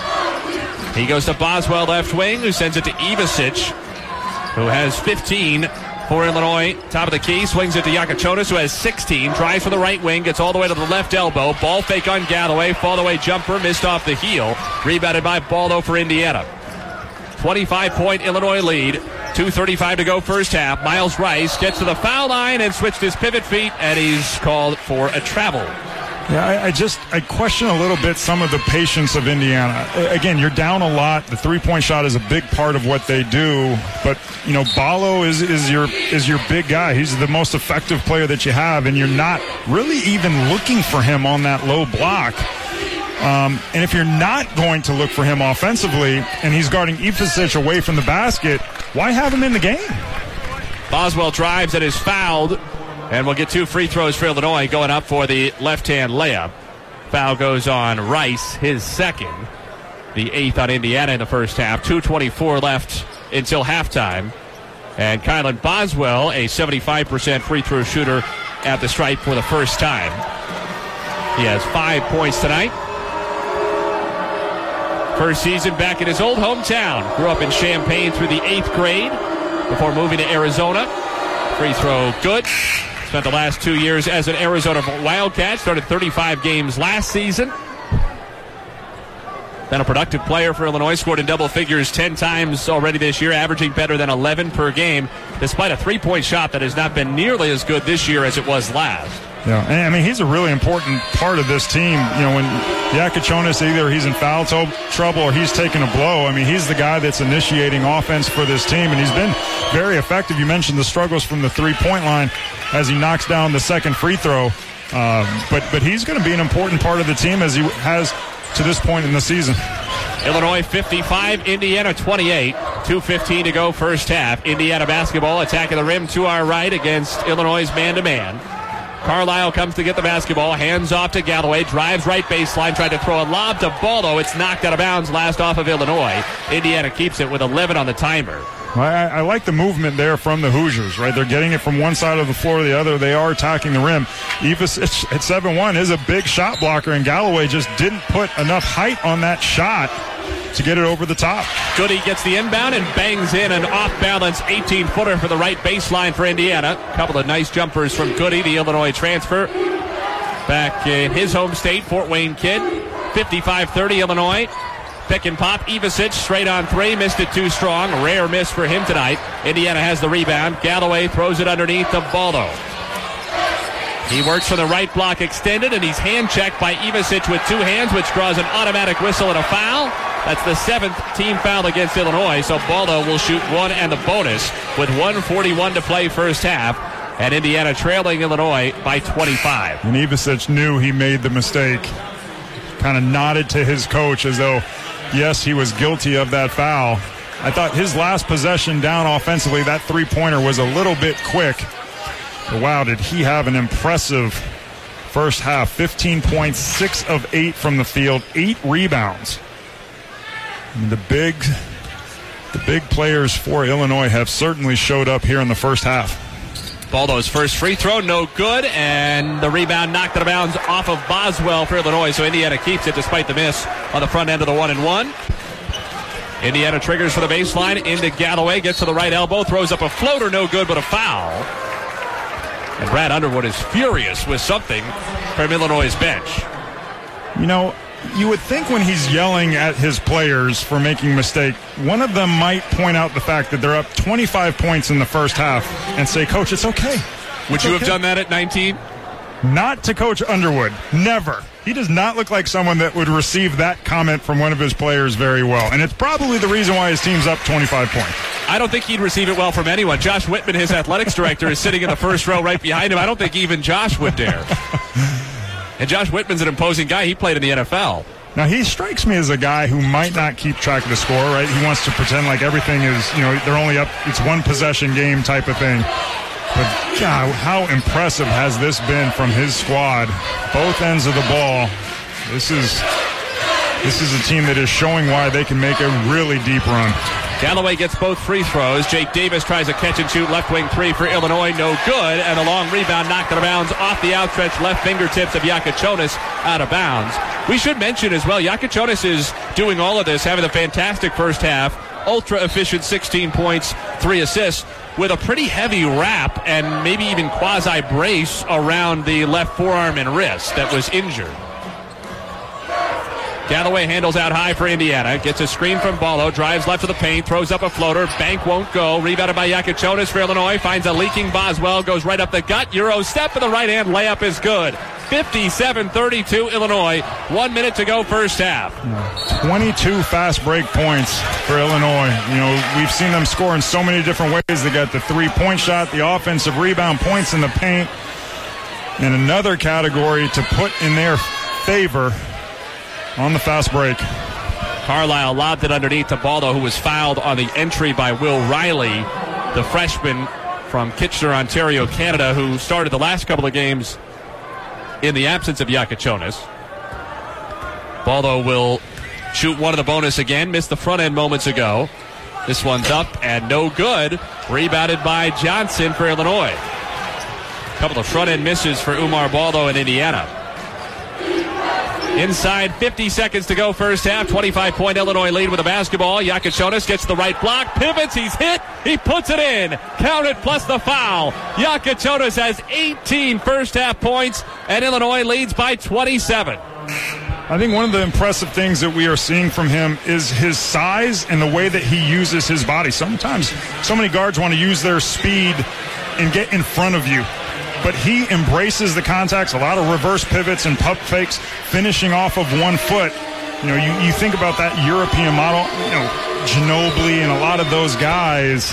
Speaker 1: He goes to Boswell left wing, who sends it to Ivisic, who has fifteen for Illinois. Top of the key, swings it to Yakachonis, who has sixteen. Drives for the right wing, gets all the way to the left elbow. Ball fake on Galloway. Fall away jumper, missed off the heel. Rebounded by Ballo for Indiana. twenty-five point Illinois lead. two thirty-five to go first half. Miles Rice gets to the foul line and switched his pivot feet, and he's called for a travel.
Speaker 2: Yeah, I, I just I question a little bit some of the patience of Indiana. Again, you're down a lot. The three-point shot is a big part of what they do, but you know, Ballo is is your is your big guy. He's the most effective player that you have, and you're not really even looking for him on that low block. Um, and if you're not going to look for him offensively, and he's guarding Ivisic away from the basket, why have him in the game?
Speaker 1: Boswell drives and is fouled. And we'll get two free throws for Illinois going up for the left-hand layup. Foul goes on Rice, his second. The eighth on Indiana in the first half. two twenty-four left until halftime. And Kylan Boswell, a seventy-five percent free throw shooter at the stripe for the first time. He has five points tonight. First season back in his old hometown. Grew up in Champaign through the eighth grade before moving to Arizona. Free throw good. Spent the last two years as an Arizona Wildcat. Started thirty-five games last season. Been a productive player for Illinois. Scored in double figures ten times already this year, averaging better than eleven per game, despite a three-point shot that has not been nearly as good this year as it was last.
Speaker 2: Yeah, and I mean, he's a really important part of this team. You know, when Yakachonis, either he's in foul to- trouble or he's taking a blow, I mean, he's the guy that's initiating offense for this team, and he's been very effective. You mentioned the struggles from the three-point line as he knocks down the second free throw. Um, but, but he's going to be an important part of the team as he has to this point in the season.
Speaker 1: Illinois fifty-five, Indiana twenty-eight. two fifteen to go first half. Indiana basketball attacking the rim to our right against Illinois' man-to-man. Carlisle comes to get the basketball, hands off to Galloway, drives right baseline, tried to throw a lob to Baldo. It's knocked out of bounds, last off of Illinois. Indiana keeps it with eleven on the timer.
Speaker 2: Well, I, I like the movement there from the Hoosiers, right? They're getting it from one side of the floor to the other. They are attacking the rim. Ivisic at seven one is a big shot blocker, and Galloway just didn't put enough height on that shot to get it over the top.
Speaker 1: Goody gets the inbound and bangs in an off-balance eighteen-footer for the right baseline for Indiana. A couple of nice jumpers from Goody, the Illinois transfer. Back in his home state, Fort Wayne kid. fifty-five thirty Illinois. Pick and pop. Ivisic straight on three. Missed it too strong. Rare miss for him tonight. Indiana has the rebound. Galloway throws it underneath to Baldo. He works for the right block extended, and he's hand-checked by Ivisic with two hands, which draws an automatic whistle and a foul. That's the seventh team foul against Illinois, so Baldo will shoot one and the bonus with one forty-one to play first half, and Indiana trailing Illinois by twenty-five.
Speaker 2: And Ivisic knew he made the mistake. Kind of nodded to his coach as though, yes, he was guilty of that foul. I thought his last possession down offensively, that three-pointer was a little bit quick. But wow, did he have an impressive first half. fifteen points, six of eight from the field, eight rebounds. And the big, the big players for Illinois have certainly showed up here in the first half.
Speaker 1: Baldo's first free throw, no good, and the rebound knocked out of bounds off of Boswell for Illinois, so Indiana keeps it despite the miss on the front end of the one and one. Indiana triggers for the baseline into Galloway, gets to the right elbow, throws up a floater, no good, but a foul. And Brad Underwood is furious with something from Illinois' bench.
Speaker 2: You know, you would think when he's yelling at his players for making a mistake, one of them might point out the fact that they're up twenty-five points in the first half and say, Coach, it's okay.
Speaker 1: Would
Speaker 2: It's
Speaker 1: you
Speaker 2: okay.
Speaker 1: have done that at nineteen?
Speaker 2: Not to Coach Underwood. Never. He does not look like someone that would receive that comment from one of his players very well. And it's probably the reason why his team's up twenty-five points.
Speaker 1: I don't think he'd receive it well from anyone. Josh Whitman, his athletics director, is sitting in the first row right behind him. I don't think even Josh would dare. And Josh Whitman's an imposing guy. He played in the N F L.
Speaker 2: Now, he strikes me as a guy who might not keep track of the score, right? He wants to pretend like everything is, you know, they're only up, it's one possession game type of thing. But, God, how impressive has this been from his squad? Both ends of the ball. This is this is a team that is showing why they can make a really deep run.
Speaker 1: Galloway gets both free throws. Jake Davis tries a catch-and-shoot left wing three for Illinois. No good. And a long rebound knocked out of bounds off the outstretched left fingertips of Yakachonis out of bounds. We should mention as well, Yakachonis is doing all of this, having a fantastic first half. Ultra-efficient sixteen points, three assists, with a pretty heavy wrap and maybe even quasi-brace around the left forearm and wrist that was injured. Galloway handles out high for Indiana. Gets a screen from Baldo. Drives left to the paint. Throws up a floater. Bank won't go. Rebounded by Yakachonis for Illinois. Finds a leaking Boswell. Goes right up the gut. Euro step in the right hand. Layup is good. fifty-seven thirty-two Illinois. One minute to go first half.
Speaker 2: twenty-two fast break points for Illinois. You know, we've seen them score in so many different ways. They got the three-point shot, the offensive rebound, points in the paint. And another category to put in their favor on the fast break.
Speaker 1: Carlisle lobbed it underneath to Baldo, who was fouled on the entry by Will Riley, the freshman from Kitchener, Ontario, Canada, who started the last couple of games in the absence of Yakachonis. Baldo will shoot one of the bonus again. Missed the front end moments ago. This one's up and no good. Rebounded by Johnson for Illinois. couple of front-end misses for Umar Baldo in Indiana. Inside fifty seconds to go first half. twenty-five point Illinois lead with the basketball. Yakachonis gets the right block. Pivots. He's hit. He puts it in. Count it plus the foul. Yakachonis has eighteen first half points, and Illinois leads by twenty-seven.
Speaker 2: I think one of the impressive things that we are seeing from him is his size and the way that he uses his body. Sometimes so many guards want to use their speed and get in front of you. But he embraces the contacts, a lot of reverse pivots and pump fakes, finishing off of one foot. You know, you, you think about that European model, you know, Ginobili and a lot of those guys.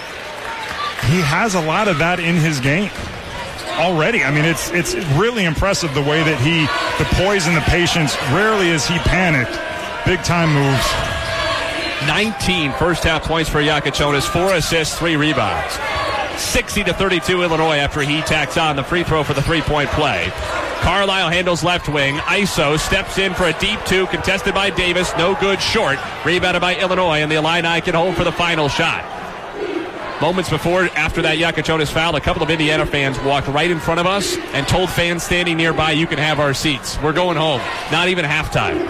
Speaker 2: He has a lot of that in his game already. I mean, it's it's really impressive the way that he, the poise and the patience, rarely is he panicked. Big time moves.
Speaker 1: nineteen first half points for Yakachonis, four assists, three rebounds. sixty to thirty-two Illinois after he tacks on the free throw for the three-point play. Carlisle handles left wing. I S O steps in for a deep two, contested by Davis. No good, short. Rebounded by Illinois, and the Illini can hold for the final shot. Moments before, after that Yakachonis foul, a couple of Indiana fans walked right in front of us and told fans standing nearby, you can have our seats. We're going home. Not even halftime.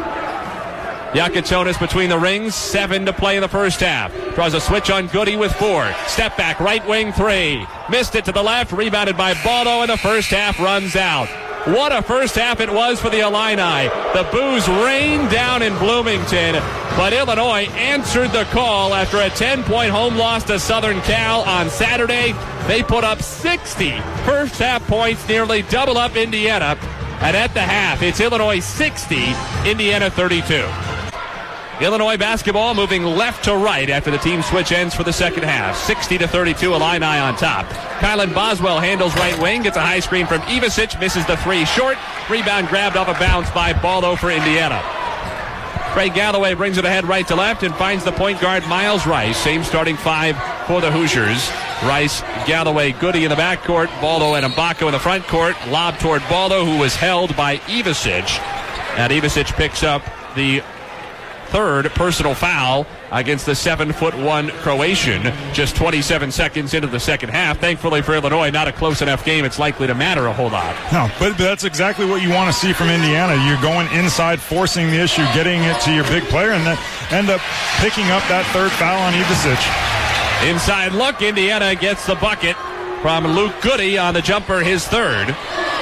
Speaker 1: Yakachonis between the rings, seven to play in the first half. Draws a switch on Goody with four. Step back, right wing three. Missed it to the left, rebounded by Baldo, and the first half runs out. What a first half it was for the Illini. The boos rained down in Bloomington, but Illinois answered the call after a ten-point home loss to Southern Cal on Saturday. They put up sixty first half points, nearly double up Indiana. And at the half, it's Illinois sixty, Indiana thirty-two. Illinois basketball moving left to right after the team switch ends for the second half. sixty to thirty-two, Illini on top. Kylan Boswell handles right wing, gets a high screen from Ivisic, misses the three short. Rebound grabbed off a bounce by Baldo for Indiana. Craig Galloway brings it ahead right to left and finds the point guard Miles Rice. Same starting five for the Hoosiers. Rice, Galloway, Goody in the backcourt. Baldo and Mbako in the front court. Lob toward Baldo, who was held by Ivisic. And Ivisic picks up the third personal foul against the seven foot one Croatian just twenty-seven seconds into the second half. Thankfully for Illinois, not a close enough game it's likely to matter a whole lot.
Speaker 2: No, but that's exactly what you want to see from Indiana. You're going inside, forcing the issue, getting it to your big player, and then end up picking up that third foul on Ivisic.
Speaker 1: Inside look, Indiana gets the bucket from Luke Goody on the jumper, his third.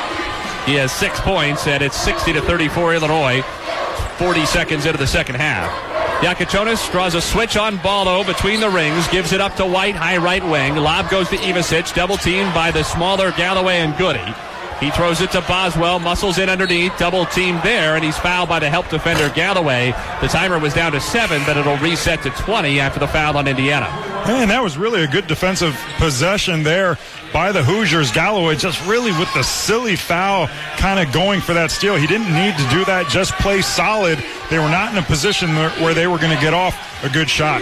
Speaker 1: He has six points, and it's sixty to thirty-four Illinois. forty seconds into the second half. Yakachonis draws a switch on Baldo between the rings, gives it up to White, high right wing. Lob goes to Ivisic, double teamed by the smaller Galloway and Goody. He throws it to Boswell, muscles in underneath, double teamed there, and he's fouled by the help defender Galloway. The timer was down to seven, but it'll reset to twenty after the foul on Indiana.
Speaker 2: And that was really a good defensive possession there by the Hoosiers. Galloway just really with the silly foul kind of going for that steal. He didn't need to do that, just play solid. They were not in a position where they were going to get off a good shot.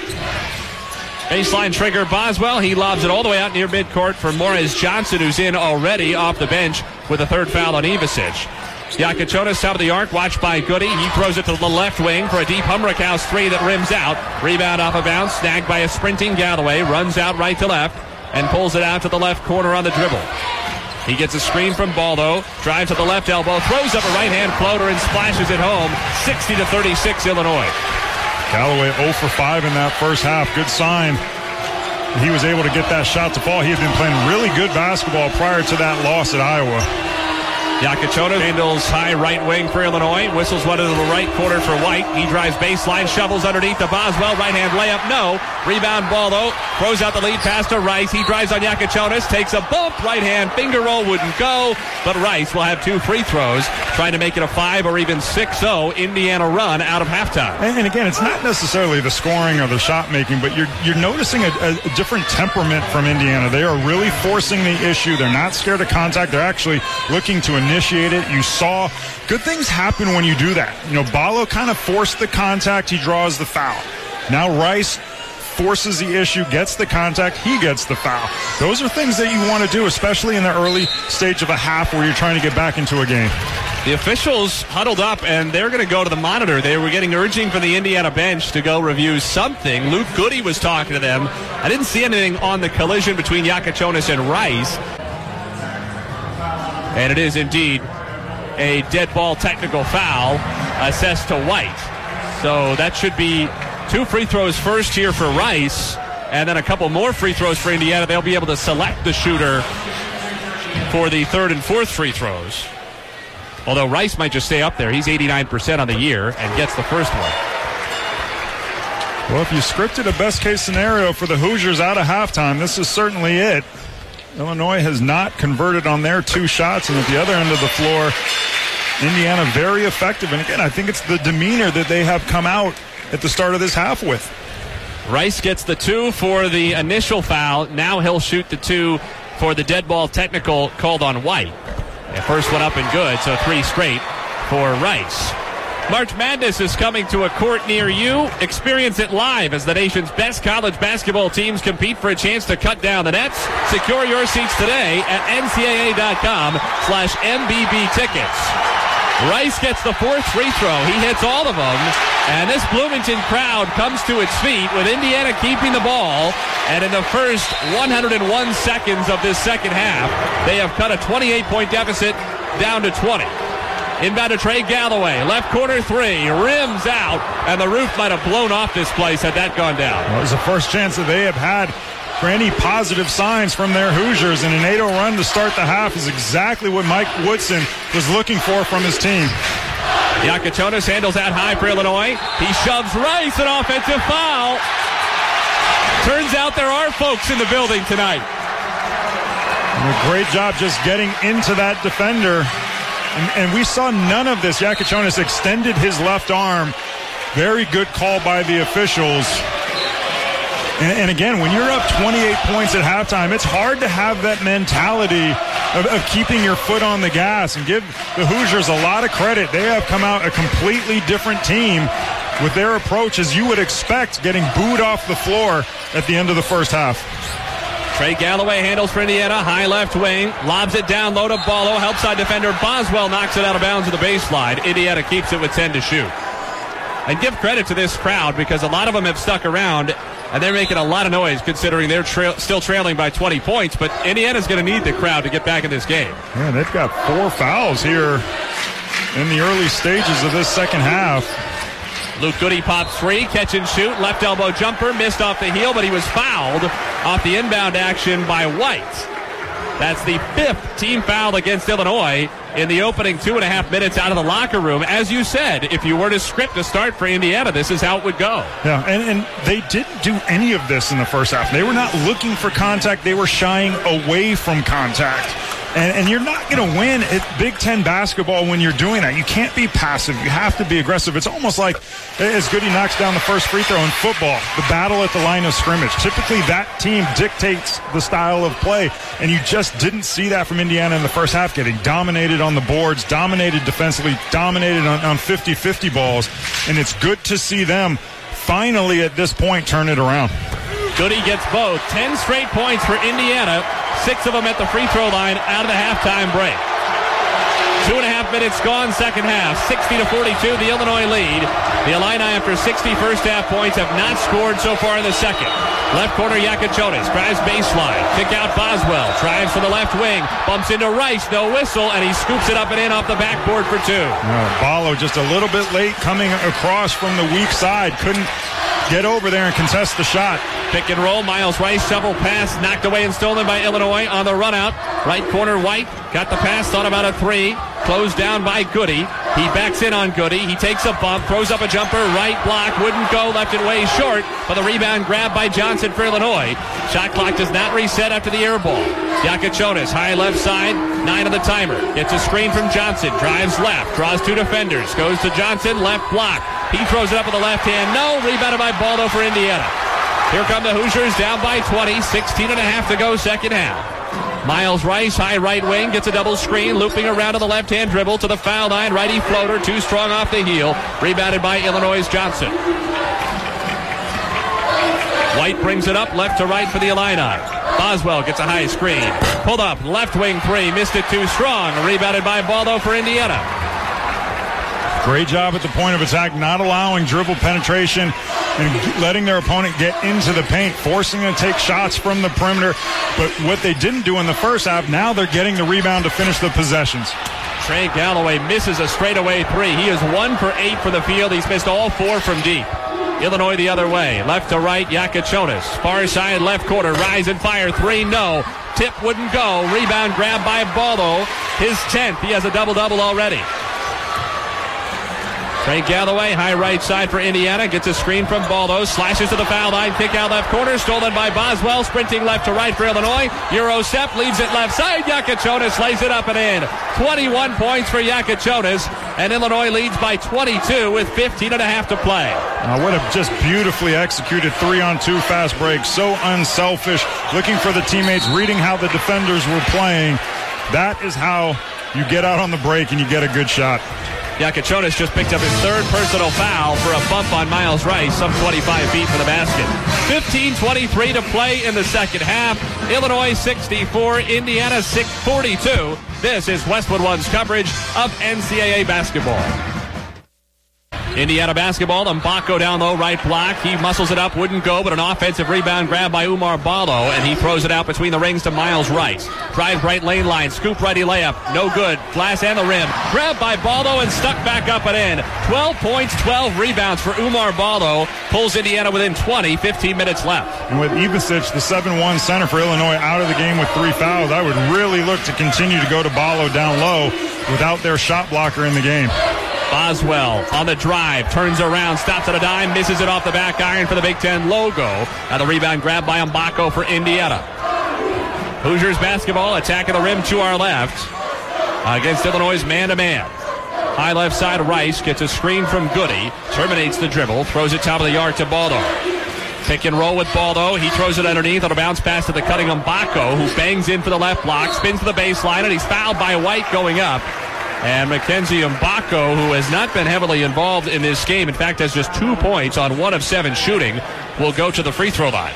Speaker 1: Baseline trigger Boswell. He lobs it all the way out near midcourt for Morris Johnson, who's in already off the bench with a third foul on Ivisic. Yakachonis top of the arc, watched by Goody. He throws it to the left wing for a deep Humrick House three that rims out. Rebound off a bounce, snagged by a sprinting Galloway. Runs out right to left and pulls it out to the left corner on the dribble. He gets a screen from Baldo, drives to the left elbow, throws up a right-hand floater and splashes it home. sixty to thirty-six Illinois.
Speaker 2: Galloway zero for five in that first half. Good sign. He was able to get that shot to fall. He had been playing really good basketball prior to that loss at Iowa.
Speaker 1: Yakachonis handles high right wing for Illinois. Whistles one into the right corner for White. He drives baseline, shovels underneath to Boswell. Right-hand layup, no. Rebound, Baldo. Throws out the lead pass to Rice. He drives on Yakachonis. Takes a bump. Right-hand finger roll wouldn't go. But Rice will have two free throws, trying to make it a five or even six oh Indiana run out of halftime.
Speaker 2: And, and again, it's not necessarily the scoring or the shot making, but you're you're noticing a, a different temperament from Indiana. They are really forcing the issue. They're not scared of contact. They're actually looking to initiate it. You saw good things happen when you do that. You know, Baldo kind of forced the contact. He draws the foul. Now Rice forces the issue, gets the contact, he gets the foul. Those are things that you want to do, especially in the early stage of a half where you're trying to get back into a game.
Speaker 1: The officials huddled up, and they're going to go to the monitor. They were getting urging from the Indiana bench to go review something. Luke Goody was talking to them. I didn't see anything on the collision between Yakachonis and Rice. And it is indeed a dead ball technical foul assessed to White. So that should be two free throws first here for Rice, and then a couple more free throws for Indiana. They'll be able to select the shooter for the third and fourth free throws. Although Rice might just stay up there. He's eighty-nine percent on the year and gets the first one.
Speaker 2: Well, if you scripted a best-case scenario for the Hoosiers out of halftime, this is certainly it. Illinois has not converted on their two shots, and at the other end of the floor, Indiana very effective. And again, I think it's the demeanor that they have come out at the start of this half with.
Speaker 1: Rice gets the two for the initial foul. Now he'll shoot the two for the dead ball technical called on White. The first one up and good, so three straight for Rice. March Madness is coming to a court near you. Experience it live as the nation's best college basketball teams compete for a chance to cut down the nets. Secure your seats today at N C A A dot com slash M B B tickets. Rice gets the fourth free throw. He hits all of them. And this Bloomington crowd comes to its feet with Indiana keeping the ball. And in the first one hundred one seconds of this second half, they have cut a twenty-eight point deficit down to twenty. Inbound to Trey Galloway. Left corner three. Rims out. And the roof might have blown off this place had that gone down.
Speaker 2: Well, it was the first chance that they have had for any positive signs from their Hoosiers. And an eight oh run to start the half is exactly what Mike Woodson was looking for from his team.
Speaker 1: Yakachonis handles out high for Illinois. He shoves Rice, an offensive foul. Turns out there are folks in the building tonight.
Speaker 2: And a great job just getting into that defender. And, and we saw none of this. Yakachonis extended his left arm. Very good call by the officials. And, and again, when you're up twenty-eight points at halftime, it's hard to have that mentality of, of keeping your foot on the gas. And give the Hoosiers a lot of credit. They have come out a completely different team with their approach, as you would expect, getting booed off the floor at the end of the first half.
Speaker 1: Trey Galloway handles for Indiana. High left wing. Lobs it down low to Ballo. Help side defender Boswell knocks it out of bounds to the baseline. Indiana keeps it with ten to shoot. And give credit to this crowd because a lot of them have stuck around and they're making a lot of noise considering they're tra- still trailing by twenty points. But Indiana's going to need the crowd to get back in this game.
Speaker 2: Yeah, they've got four fouls here in the early stages of this second half.
Speaker 1: Luke Goody pops three, catch and shoot, left elbow jumper, missed off the heel, but he was fouled off the inbound action by White. That's the fifth team foul against Illinois in the opening two and a half minutes out of the locker room. As you said, if you were to script a start for Indiana, this is how it would go.
Speaker 2: Yeah, and, and they didn't do any of this in the first half. They were not looking for contact. They were shying away from contact. And, and you're not going to win at Big Ten basketball when you're doing that. You can't be passive. You have to be aggressive. It's almost like as Goody knocks down the first free throw in football, the battle at the line of scrimmage. Typically, that team dictates the style of play, and you just didn't see that from Indiana in the first half, getting dominated on the boards, dominated defensively, dominated on, on fifty-fifty balls, and it's good to see them finally at this point turn it around.
Speaker 1: Goody gets both. Ten straight points for Indiana. Six of them at the free throw line out of the halftime break. Two and a half minutes gone, second half. sixty to forty-two, the Illinois lead. The Illini, after sixty first half points, have not scored so far in the second. Left corner, Yakachonis drives baseline. Kick out Boswell. Drives for the left wing. Bumps into Rice. No whistle, and he scoops it up and in off the backboard for two.
Speaker 2: Uh, Ballo just a little bit late coming across from the weak side. Couldn't get over there and contest the shot.
Speaker 1: Pick and roll. Miles Rice, shovel pass, knocked away and stolen by Illinois on the run out. Right corner, White got the pass, thought about a three. Closed down by Goody. He backs in on Goody. He takes a bump, throws up a jumper, right block, wouldn't go, left it way short. But the rebound grabbed by Johnson for Illinois. Shot clock does not reset after the air ball. Yakachonis, high left side, nine on the timer. Gets a screen from Johnson, drives left, draws two defenders, goes to Johnson, left block. He throws it up with the left hand. No, rebounded by Baldo for Indiana. Here come the Hoosiers down by twenty, sixteen and a half to go second half. Miles Rice, high right wing, gets a double screen, looping around to the left-hand dribble to the foul line. Righty floater, too strong off the heel. Rebounded by Illinois' Johnson. White brings it up left to right for the Illini. Boswell gets a high screen. Pulled up, left wing three, missed it too strong. Rebounded by Baldo for Indiana.
Speaker 2: Great job at the point of attack, not allowing dribble penetration and letting their opponent get into the paint, forcing them to take shots from the perimeter. But what they didn't do in the first half, now they're getting the rebound to finish the possessions.
Speaker 1: Trey Galloway misses a straightaway three. He is one for eight for the field. He's missed all four from deep. Illinois the other way. Left to right, Yakachonis. Far side left corner. Rise and fire. Three, no. Tip wouldn't go. Rebound grab by Baldo. His tenth. He has a double-double already. Trey Galloway, high right side for Indiana. Gets a screen from Baldo. Slashes to the foul line. Kick out left corner. Stolen by Boswell. Sprinting left to right for Illinois. Eurostep leaves it left side. Yakachonis lays it up and in. twenty-one points for Yakachonis. And Illinois leads by twenty-two with fifteen and a half to play.
Speaker 2: Uh, what a just beautifully executed three-on-two fast break. So unselfish. Looking for the teammates. Reading how the defenders were playing. That is how you get out on the break and you get a good shot.
Speaker 1: Yakachonis just picked up his third personal foul for a bump on Miles Rice, some twenty-five feet from the basket. fifteen twenty-three to play in the second half. Illinois sixty-four, Indiana six forty-two. This is Westwood One's coverage of N C double A basketball. Indiana basketball, Mbako down low, right block. He muscles it up, wouldn't go, but an offensive rebound grab by Umar Baldo, and he throws it out between the rings to Miles Rice. Drive right lane line, scoop righty layup, no good. Glass and the rim. Grabbed by Baldo and stuck back up and in. twelve points, twelve rebounds for Umar Baldo. Pulls Indiana within twenty, fifteen minutes left.
Speaker 2: And with Ivasic, the seven one center for Illinois, out of the game with three fouls, I would really look to continue to go to Baldo down low without their shot blocker in the game.
Speaker 1: Boswell on the drive, turns around, stops at a dime, misses it off the back iron for the Big Ten logo. Now the rebound grab by Mbako for Indiana. Hoosiers basketball attacking the rim to our left against Illinois' man-to-man. High left side, Rice gets a screen from Goody, terminates the dribble, throws it top of the yard to Baldo. Pick and roll with Baldo. He throws it underneath on a bounce pass to the cutting Mbako, who bangs in for the left block, spins to the baseline, and he's fouled by White going up. And Mackenzie Mbako, who has not been heavily involved in this game, in fact has just two points on one of seven shooting, will go to the free throw line.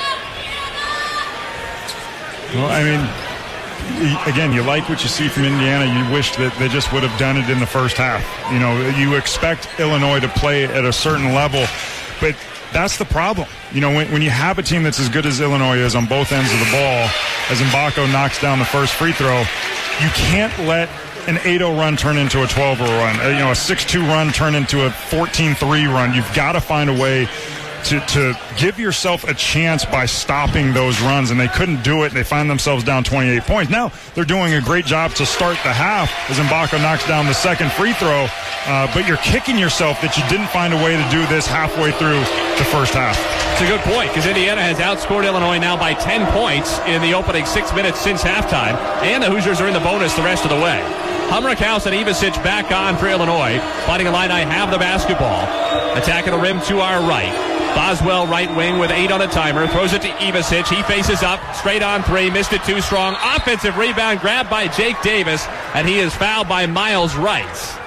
Speaker 2: Well, I mean, again, you like what you see from Indiana. You wish that they just would have done it in the first half. You know, you expect Illinois to play at a certain level, but that's the problem. You know, when, when you have a team that's as good as Illinois is on both ends of the ball, as Mbako knocks down the first free throw, you can't let an eight oh run turn into a twelve oh run, you know, a six two run turn into a fourteen three run. You've got to find a way to, to give yourself a chance by stopping those runs, and they couldn't do it. They find themselves down twenty-eight points. Now they're doing a great job to start the half as Mbako knocks down the second free throw, uh, but you're kicking yourself that you didn't find a way to do this halfway through the first half.
Speaker 1: It's a good point, because Indiana has outscored Illinois now by ten points in the opening six minutes since halftime, and the Hoosiers are in the bonus the rest of the way. Humrickhouse and Ivasic back on for Illinois. Fighting Illini have the basketball. Attacking the rim to our right. Boswell right wing with eight on the timer. Throws it to Ivasic. He faces up. Straight on three. Missed it too strong. Offensive rebound grabbed by Jake Davis. And he is fouled by Miles Rice.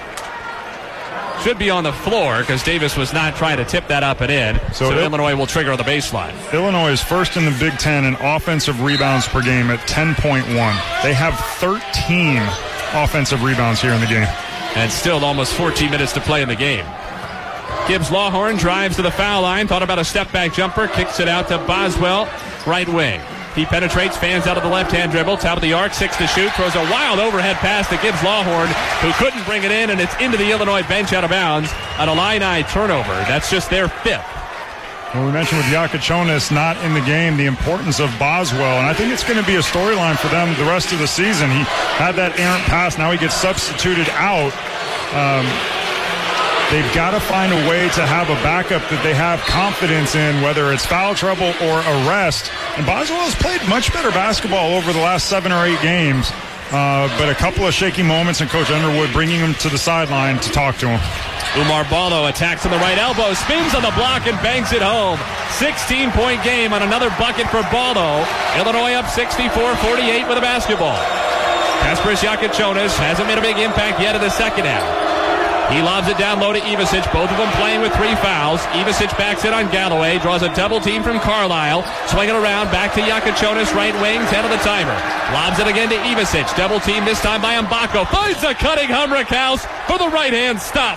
Speaker 1: Should be on the floor because Davis was not trying to tip that up and in. So, so Illinois will trigger on the baseline.
Speaker 2: Illinois is first in the Big Ten in offensive rebounds per game at ten point one. They have thirteen offensive rebounds here in the game.
Speaker 1: And still almost fourteen minutes to play in the game. Gibbs Lawhorn drives to the foul line. Thought about a step-back jumper. Kicks it out to Boswell, right wing. He penetrates, fans out of the left-hand dribble. Top of the arc, six to shoot. Throws a wild overhead pass to Gibbs Lawhorn, who couldn't bring it in, and it's into the Illinois bench out of bounds. An Illini turnover. That's just their fifth.
Speaker 2: Well, we mentioned with Yakachonis not in the game, the importance of Boswell, and I think it's going to be a storyline for them the rest of the season. He had that errant pass. Now he gets substituted out. Um, they've got to find a way to have a backup that they have confidence in, whether it's foul trouble or arrest. And Boswell has played much better basketball over the last seven or eight games. Uh, but a couple of shaky moments, and Coach Underwood bringing him to the sideline to talk to him.
Speaker 1: Umar Baldo attacks on the right elbow, spins on the block, and bangs it home. sixteen-point game on another bucket for Baldo. Illinois up sixty-four forty-eight with a basketball. Kasparis Yakachonis hasn't made a big impact yet in the second half. He lobs it down low to Ivasic, both of them playing with three fouls. Ivasic backs it on Galloway, draws a double team from Carlisle. Swing it around, back to Yakachonis, right wing, ten of the timer. Lobs it again to Ivasic, double team this time by Mbako. Finds a cutting Humrickhouse for the right-hand stop.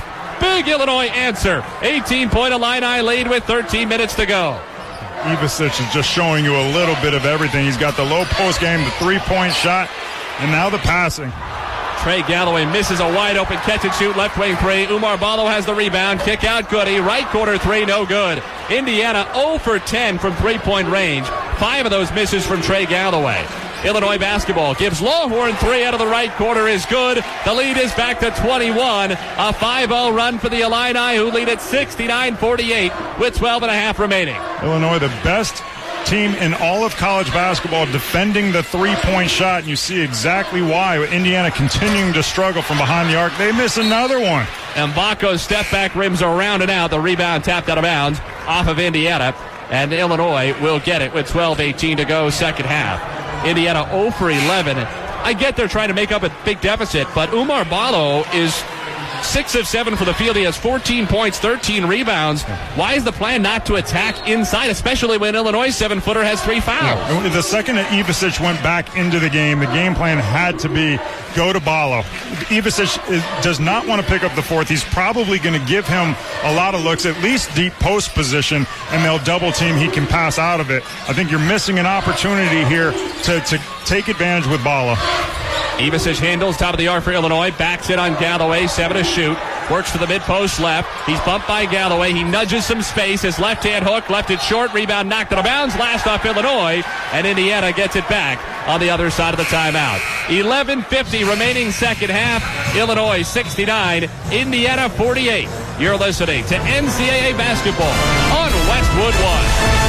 Speaker 1: big Illinois answer. eighteen-point Illini lead with thirteen minutes to go.
Speaker 2: Ivisic is just showing you a little bit of everything. He's got the low post game, the three-point shot, and now the passing.
Speaker 1: Trey Galloway misses a wide-open catch-and-shoot left wing three. Umar Ballo has the rebound. Kick out Goody. Right corner three, no good. Indiana zero for ten from three-point range. Five of those misses from Trey Galloway. Illinois basketball gives Lawhorn three out of the right corner is good. The lead is back to twenty-one. A five oh run for the Illini, who lead at sixty-nine forty-eight with twelve and a half remaining.
Speaker 2: Illinois, the best team in all of college basketball defending the three-point shot, and you see exactly why. With Indiana continuing to struggle from behind the arc, they miss another one.
Speaker 1: And Baco's step-back rims around and out. The rebound tapped out of bounds off of Indiana, and Illinois will get it with twelve eighteen to go, second half. Indiana zero for eleven. I get they're trying to make up a big deficit, but Umar Ballo is six of seven for the field. He has fourteen points, thirteen rebounds. Why is the plan not to attack inside, especially when Illinois' seven-footer has three fouls?
Speaker 2: Yeah. The second that Ivisic went back into the game, the game plan had to be go to Ballo. Ivisic is, does not want to pick up the fourth. He's probably going to give him a lot of looks, at least deep post position, and they'll double team. He can pass out of it. I think you're missing an opportunity here to, to take advantage with Ballo.
Speaker 1: Ivisic handles top of the arc for Illinois, backs it on Galloway, seven to shoot, works to the mid-post left. He's bumped by Galloway. He nudges some space. His left-hand hook left it short. Rebound knocked out of bounds. Last off Illinois, and Indiana gets it back on the other side of the timeout. eleven fifty remaining second half. Illinois sixty-nine, Indiana forty-eight. You're listening to N C double A basketball on Westwood One.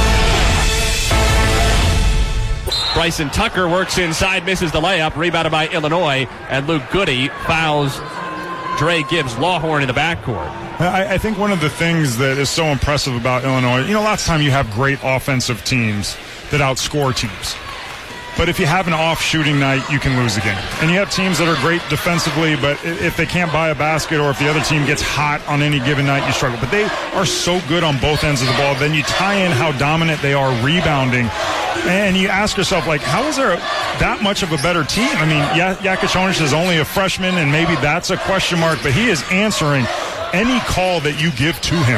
Speaker 1: Bryson Tucker works inside, misses the layup, rebounded by Illinois, and Luke Goody fouls Dre Gibbs Lawhorn in the backcourt.
Speaker 2: I, I think one of the things that is so impressive about Illinois, you know, lots of time you have great offensive teams that outscore teams. But if you have an off shooting night, you can lose the game. And you have teams that are great defensively, but if they can't buy a basket or if the other team gets hot on any given night, you struggle. But they are so good on both ends of the ball. Then you tie in how dominant they are rebounding. And you ask yourself, like, how is there that much of a better team? I mean, yeah, Jakic is only a freshman, and maybe that's a question mark, but he is answering any call that you give to him.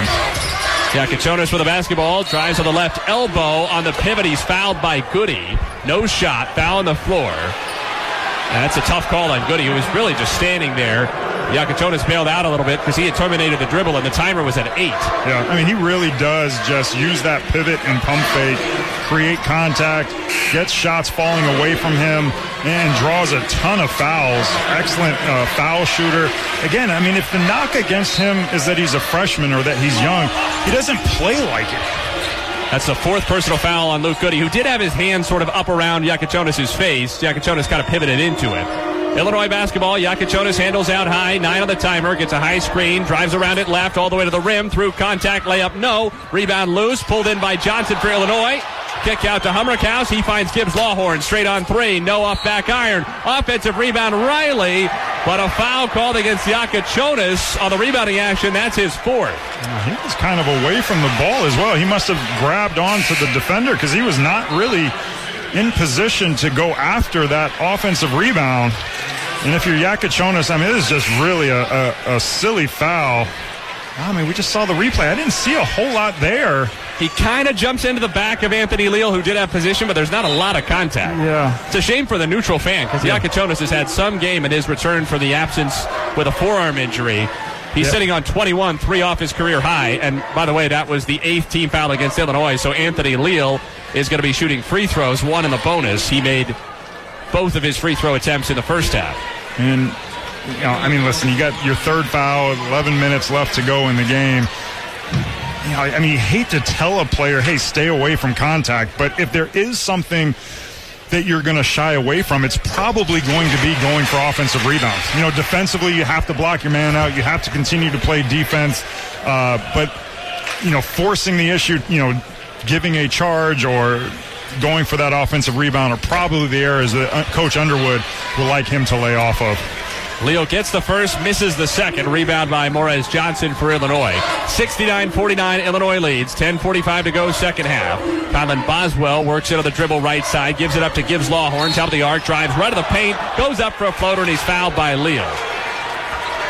Speaker 1: Jakic with the basketball, drives on the left elbow on the pivot. He's fouled by Goody. No shot, foul on the floor. And that's a tough call on Goody, who was really just standing there. Jakic bailed out a little bit because he had terminated the dribble, and the timer was at eight.
Speaker 2: Yeah, I mean, he really does just use that pivot and pump fake, create contact, gets shots falling away from him, and draws a ton of fouls. Excellent uh, foul shooter. Again, I mean, if the knock against him is that he's a freshman or that he's young, he doesn't play like it.
Speaker 1: That's the fourth personal foul on Luke Goody, who did have his hand sort of up around Jakic' face. Jakic kind of pivoted into it. Illinois basketball, Jakic handles out high, nine on the timer, gets a high screen, drives around it left all the way to the rim, through contact, layup, no. Rebound loose, pulled in by Johnson for Illinois. Kick out to Hummerkaus. He finds Gibbs Lawhorn straight on three. No off back iron. Offensive rebound, Riley. But a foul called against Jakic on the rebounding action. That's his fourth.
Speaker 2: He was kind of away from the ball as well. He must have grabbed onto the defender because he was not really in position to go after that offensive rebound. And if you're Jakic, I mean, it is just really a, a, a silly foul. I mean, we just saw the replay. I didn't see a whole lot there.
Speaker 1: He kind of jumps into the back of Anthony Leal, who did have position, but there's not a lot of contact.
Speaker 2: Yeah.
Speaker 1: It's a shame for the neutral fan because yeah. Jakic has had some game in his return for the absence with a forearm injury. He's yep. sitting on twenty-one, three off his career high. And, by the way, that was the eighth team foul against Illinois. So Anthony Leal is going to be shooting free throws, one in the bonus. He made both of his free throw attempts in the first half.
Speaker 2: And, you know, I mean, listen, you got your third foul, eleven minutes left to go in the game. You know, I mean, you hate to tell a player, hey, stay away from contact. But if there is something that you're going to shy away from, it's probably going to be going for offensive rebounds. You know, defensively, you have to block your man out. You have to continue to play defense. Uh, but, you know, forcing the issue, you know, giving a charge or going for that offensive rebound are probably the areas that Coach Underwood would like him to lay off of.
Speaker 1: Leo gets the first, misses the second. Rebound by Morez Johnson for Illinois. sixty-nine forty-nine, Illinois leads. ten forty-five to go, second half. Kylan Boswell works into the dribble right side, gives it up to Gibbs Lawhorn, top of the arc, drives right to the paint, goes up for a floater, and he's fouled by Leo.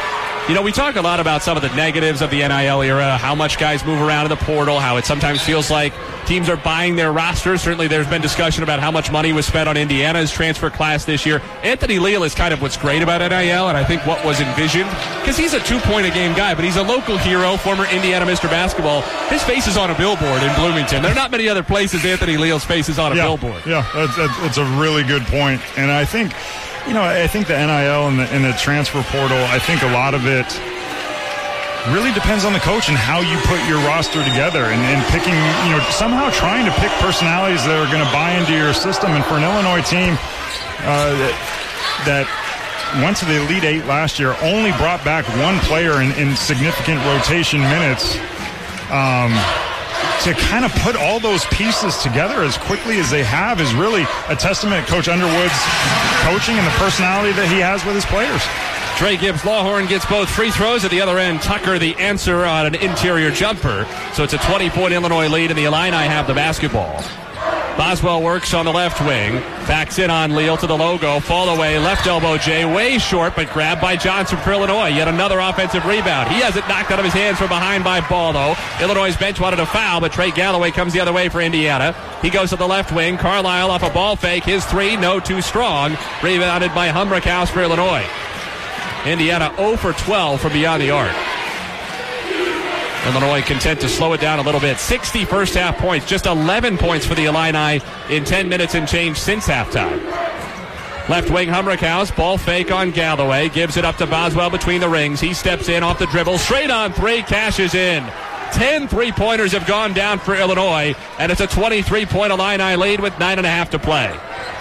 Speaker 1: You know, we talk a lot about some of the negatives of the N I L era, how much guys move around in the portal, how it sometimes feels like teams are buying their rosters. Certainly there's been discussion about how much money was spent on Indiana's transfer class this year. Anthony Leal is kind of what's great about N I L, and I think what was envisioned, because he's a two-point-a-game guy, but he's a local hero, former Indiana Mister Basketball. His face is on a billboard in Bloomington. There are not many other places Anthony Leal's face is on a
Speaker 2: yeah,
Speaker 1: billboard.
Speaker 2: Yeah, that's, that's a really good point. And I think, you know, I think the N I L and the, and the transfer portal, I think a lot of it really depends on the coach and how you put your roster together and, and picking, you know, somehow trying to pick personalities that are going to buy into your system. And for an Illinois team uh, that, that went to the Elite Eight last year, only brought back one player in, in significant rotation minutes, um, to kind of put all those pieces together as quickly as they have is really a testament to Coach Underwood's coaching and the personality that he has with his players.
Speaker 1: Trey Gibbs-Lawhorn gets both free throws. At the other end, Tucker the answer on an interior jumper. So it's a twenty-point Illinois lead, and the Illini have the basketball. Boswell works on the left wing. Backs in on Leal to the logo. Fall away, left elbow J. Way short, but grabbed by Johnson for Illinois. Yet another offensive rebound. He has it knocked out of his hands from behind by Ball, though. Illinois' bench wanted a foul, but Trey Galloway comes the other way for Indiana. He goes to the left wing. Carlisle off a ball fake. His three, no too strong. Rebounded by Humbrickhouse for Illinois. Indiana zero for twelve from beyond the arc. Illinois content to slow it down a little bit. sixty first half points, just eleven points for the Illini in ten minutes and change since halftime. Left wing Humbrickhouse, ball fake on Galloway, gives it up to Boswell between the rings. He steps in off the dribble, straight on three, cashes in. Ten three-pointers have gone down for Illinois, and it's a twenty-three point Illini lead with nine and a half to play.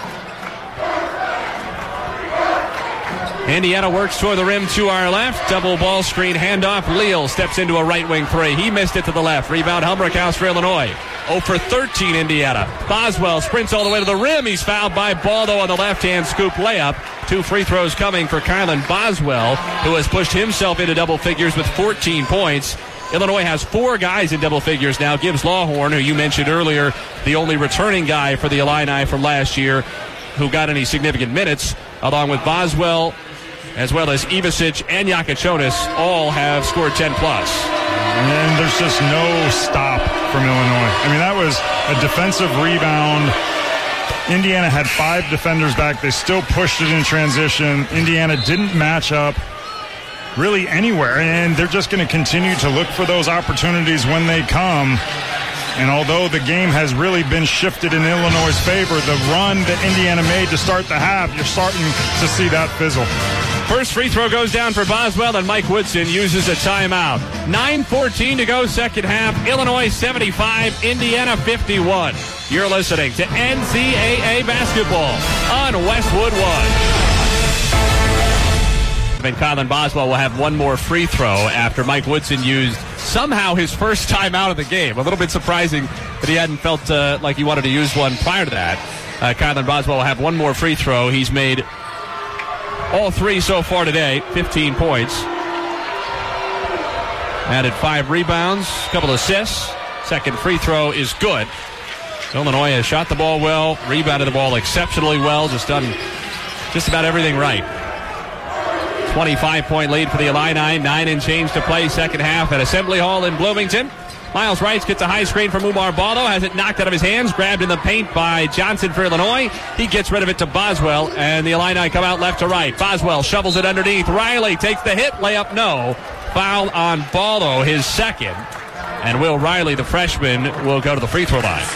Speaker 1: Indiana works toward the rim to our left. Double ball screen handoff. Leal steps into a right wing three. He missed it to the left. Rebound Humbrickhouse for Illinois. zero for thirteen Indiana. Boswell sprints all the way to the rim. He's fouled by Baldo on the left-hand scoop layup. Two free throws coming for Kylan Boswell, who has pushed himself into double figures with fourteen points. Illinois has four guys in double figures now. Gibbs-Lawhorn, who you mentioned earlier, the only returning guy for the Illini from last year who got any significant minutes, along with Boswell, as well as Ivicic and Yakachonis, all have scored ten plus.
Speaker 2: And there's just no stop from Illinois. I mean, that was a defensive rebound. Indiana had five defenders back. They still pushed it in transition. Indiana didn't match up really anywhere, and they're just going to continue to look for those opportunities when they come. And although the game has really been shifted in Illinois' favor, the run that Indiana made to start the half, you're starting to see that fizzle.
Speaker 1: First free throw goes down for Boswell, and Mike Woodson uses a timeout. nine fourteen to go, second half. Illinois seventy-five, Indiana fifty-one. You're listening to N C A A Basketball on Westwood One. And Kylan Boswell will have one more free throw after Mike Woodson used somehow his first time out of the game. A little bit surprising that he hadn't felt uh, like he wanted to use one prior to that. Uh, Kylan Boswell will have one more free throw. He's made all three so far today, fifteen points. Added five rebounds, a couple assists. Second free throw is good. Illinois has shot the ball well, rebounded the ball exceptionally well, just done just about everything right. twenty-five point lead for the Illini, nine and change to play second half at Assembly Hall in Bloomington. Miles Rice gets a high screen from Umar Baldo, has it knocked out of his hands, grabbed in the paint by Johnson for Illinois. He gets rid of it to Boswell, and the Illini come out left to right. Boswell shovels it underneath. Riley takes the hit, layup no. Foul on Baldo, his second. And Will Riley, the freshman, will go to the free throw line.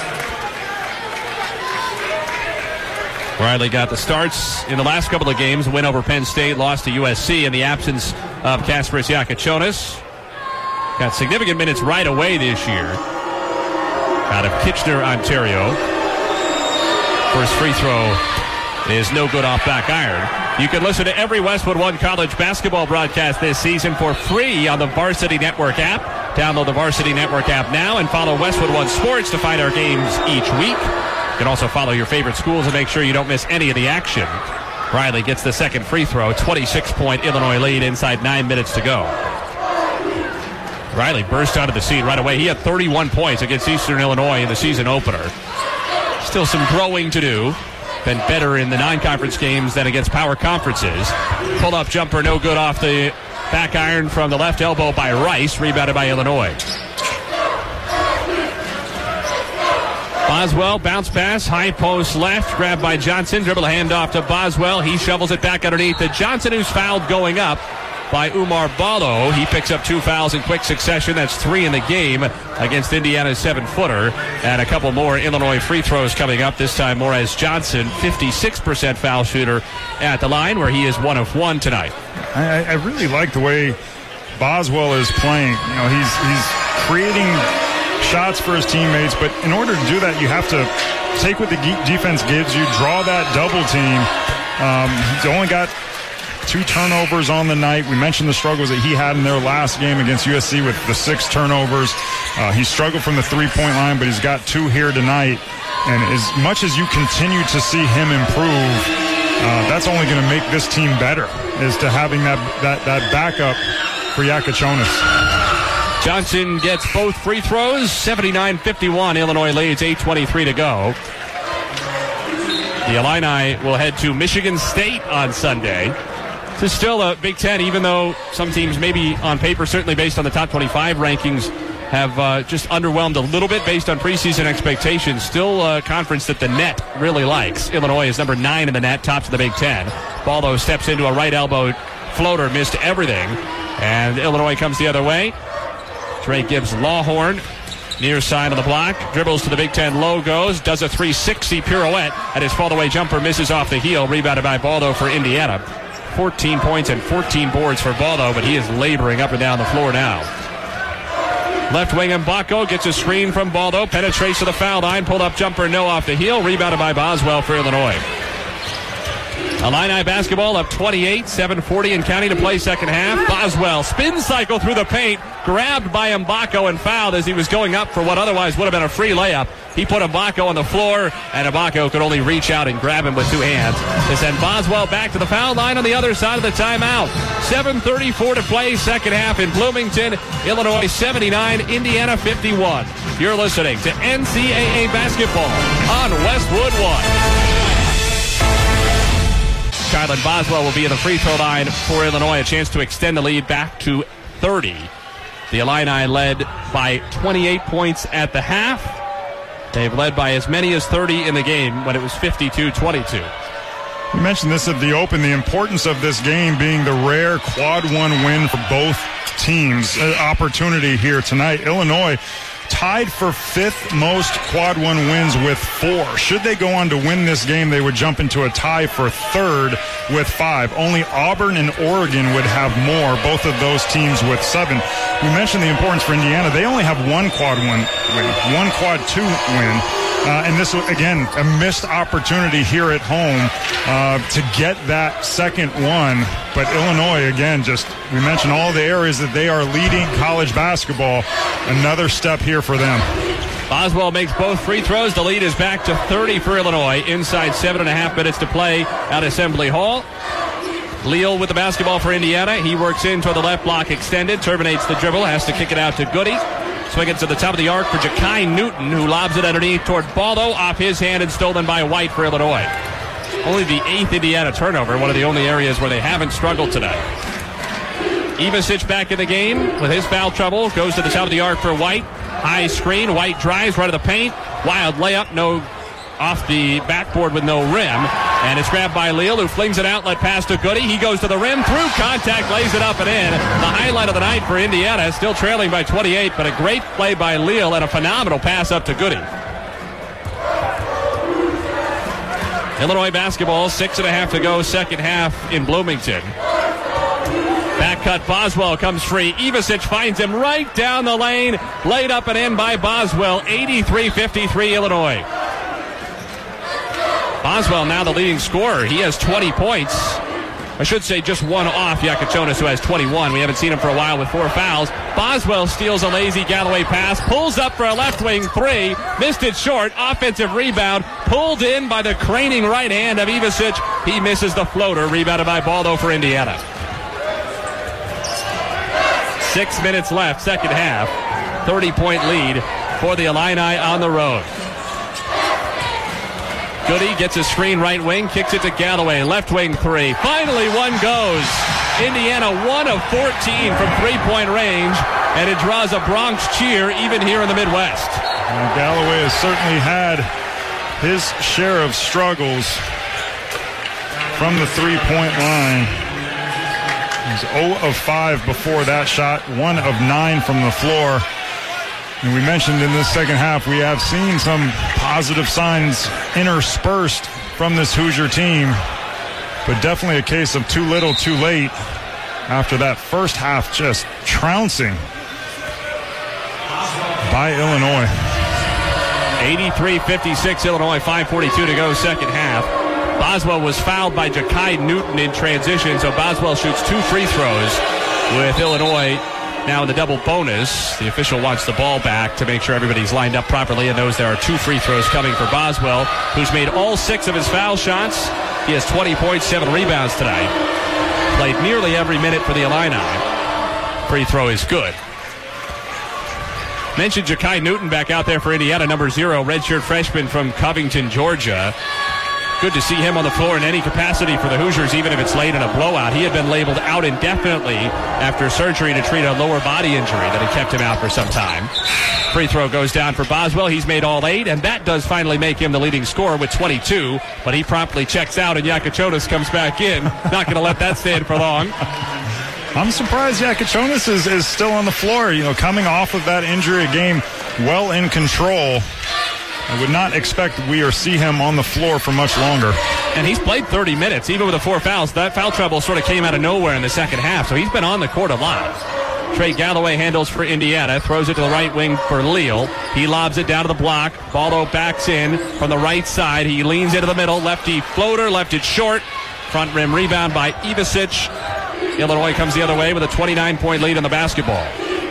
Speaker 1: Riley got the starts in the last couple of games, win over Penn State, lost to U S C in the absence of Kasparis Yakachonis. Got significant minutes right away this year out of Kitchener, Ontario. First free throw is no good off back iron. You can listen to every Westwood One college basketball broadcast this season for free on the Varsity Network app. Download the Varsity Network app now and follow Westwood One Sports to find our games each week. You can also follow your favorite schools and make sure you don't miss any of the action. Riley gets the second free throw. twenty-six point Illinois lead inside nine minutes to go. Riley burst onto the scene right away. He had thirty-one points against Eastern Illinois in the season opener. Still some growing to do. Been better in the non-conference games than against power conferences. Pull-up jumper no good off the Back iron from the left elbow by Rice, rebounded by Illinois. Boswell, bounce pass, high post left, grabbed by Johnson, dribble handoff to Boswell. He shovels it back underneath to Johnson, who's fouled going up by Umar Ballo. He picks up two fouls in quick succession. That's three in the game against Indiana's seven-footer. And a couple more Illinois free throws coming up, this time Morez Johnson, fifty-six percent foul shooter at the line, where he is one of one tonight.
Speaker 2: I, I really like the way Boswell is playing. You know, he's he's creating shots for his teammates, but in order to do that, you have to take what the defense gives you, draw that double team. Um, he's only got two turnovers on the night. We mentioned the struggles that he had in their last game against U S C with the six turnovers. Uh, he struggled from the three-point line, but he's got two here tonight. And as much as you continue to see him improve, uh, that's only going to make this team better, is to having that, that, that backup for Yakachonis.
Speaker 1: Johnson gets both free throws. seventy-nine fifty-one. Illinois leads. eight twenty-three to go. The Illini will head to Michigan State on Sunday. This is still a Big Ten, even though some teams, maybe on paper, certainly based on the top twenty-five rankings, have uh, just underwhelmed a little bit based on preseason expectations. Still a conference that the net really likes. Illinois is number nine in the net, tops of the Big Ten. Baldo steps into a right elbow floater, missed everything. And Illinois comes the other way. Trey Gibbs Lawhorn, near side of the block, dribbles to the Big Ten logos, does a three sixty pirouette, and his fall-away jumper misses off the heel, rebounded by Baldo for Indiana. fourteen points and fourteen boards for Baldo, but he is laboring up and down the floor now. Left wing Mbako gets a screen from Baldo, penetrates to the foul line, pulled up jumper, no off the heel, rebounded by Boswell for Illinois. Illini basketball up twenty-eight, seven forty and counting to play second half. Boswell spin cycle through the paint, grabbed by Mbako and fouled as he was going up for what otherwise would have been a free layup. He put Mbako on the floor, and Mbako could only reach out and grab him with two hands. They send Boswell back to the foul line on the other side of the timeout. seven thirty-four to play, second half in Bloomington. Illinois seventy-nine, Indiana fifty-one. You're listening to N C double A basketball on Westwood One. Kylan Boswell will be in the free throw line for Illinois, a chance to extend the lead back to thirty. The Illini led by twenty-eight points at the half. They've led by as many as thirty in the game when it was fifty-two twenty-two.
Speaker 2: We mentioned this at the Open, the importance of this game being the rare quad one win for both teams. Uh, opportunity here tonight. Illinois tied for fifth most quad one wins with four. Should they go on to win this game, they would jump into a tie for third with five. Only Auburn and Oregon would have more, both of those teams with seven. We mentioned the importance for Indiana. They only have one quad one win, one quad two win. Uh, and this, again, a missed opportunity here at home uh, to get that second one. But Illinois, again, just, we mentioned all the areas that they are leading college basketball. Another step here for them.
Speaker 1: Boswell makes both free throws. The lead is back to thirty for Illinois. Inside seven and a half minutes to play at Assembly Hall. Leal with the basketball for Indiana. He works in toward the left block extended, terminates the dribble, has to kick it out to Goody. Swing it to the top of the arc for Ja'Kai Newton, who lobs it underneath toward Baldo, off his hand and stolen by White for Illinois. Only the eighth Indiana turnover, one of the only areas where they haven't struggled tonight. Ivasic back in the game with his foul trouble, goes to the top of the arc for White. High screen, White drives right of the paint. Wild layup, no off the backboard with no rim. And it's grabbed by Leal, who flings an outlet pass to Goody. He goes to the rim, through contact, lays it up and in. The highlight of the night for Indiana, still trailing by twenty-eight, but a great play by Leal and a phenomenal pass up to Goody. Illinois basketball, six and a half to go, second half in Bloomington. Back cut, Boswell comes free. Ivasic finds him right down the lane. Laid up and in by Boswell. eighty-three fifty-three Illinois. Boswell now the leading scorer. He has twenty points. I should say just one off Yakachonis, who has twenty-one. We haven't seen him for a while with four fouls. Boswell steals a lazy Galloway pass, pulls up for a left wing three, missed it short, offensive rebound, pulled in by the craning right hand of Ivasic. He misses the floater, rebounded by Baldo for Indiana. Six minutes left, second half. thirty-point lead for the Illini on the road. Goody gets a screen right wing, kicks it to Galloway. Left wing three. Finally one goes. Indiana one of fourteen from three-point range, and it draws a Bronx cheer even here in the Midwest.
Speaker 2: And Galloway has certainly had his share of struggles from the three-point line. He's zero of five before that shot, one of nine from the floor. And we mentioned in this second half, we have seen some positive signs interspersed from this Hoosier team, but definitely a case of too little, too late after that first half just trouncing by Illinois.
Speaker 1: eighty-three fifty-six Illinois, five forty-two to go, second half. Boswell was fouled by Ja'Kai Newton in transition, so Boswell shoots two free throws with Illinois now in the double bonus. The official wants the ball back to make sure everybody's lined up properly and knows there are two free throws coming for Boswell, who's made all six of his foul shots. He has twenty points, seven rebounds tonight. Played nearly every minute for the Illini. Free throw is good. Mentioned Ja'Kai Newton back out there for Indiana, number zero, redshirt freshman from Covington, Georgia. Good to see him on the floor in any capacity for the Hoosiers, even if it's late in a blowout. He had been labeled out indefinitely after surgery to treat a lower body injury that had kept him out for some time. Free throw goes down for Boswell. He's made all eight, and that does finally make him the leading scorer with twenty-two, but he promptly checks out, and Yakachonis comes back in. Not going to let that stand for long.
Speaker 2: I'm surprised Yakachonis is, is still on the floor, you know, coming off of that injury, a game well in control. I would not expect we or see him on the floor for much longer.
Speaker 1: And he's played thirty minutes, even with the four fouls. That foul trouble sort of came out of nowhere in the second half, so he's been on the court a lot. Trey Galloway handles for Indiana, throws it to the right wing for Leal. He lobs it down to the block. Baldo backs in from the right side. He leans into the middle. Lefty floater, left it short. Front rim rebound by Ivicic. Illinois comes the other way with a twenty-nine point lead in the basketball.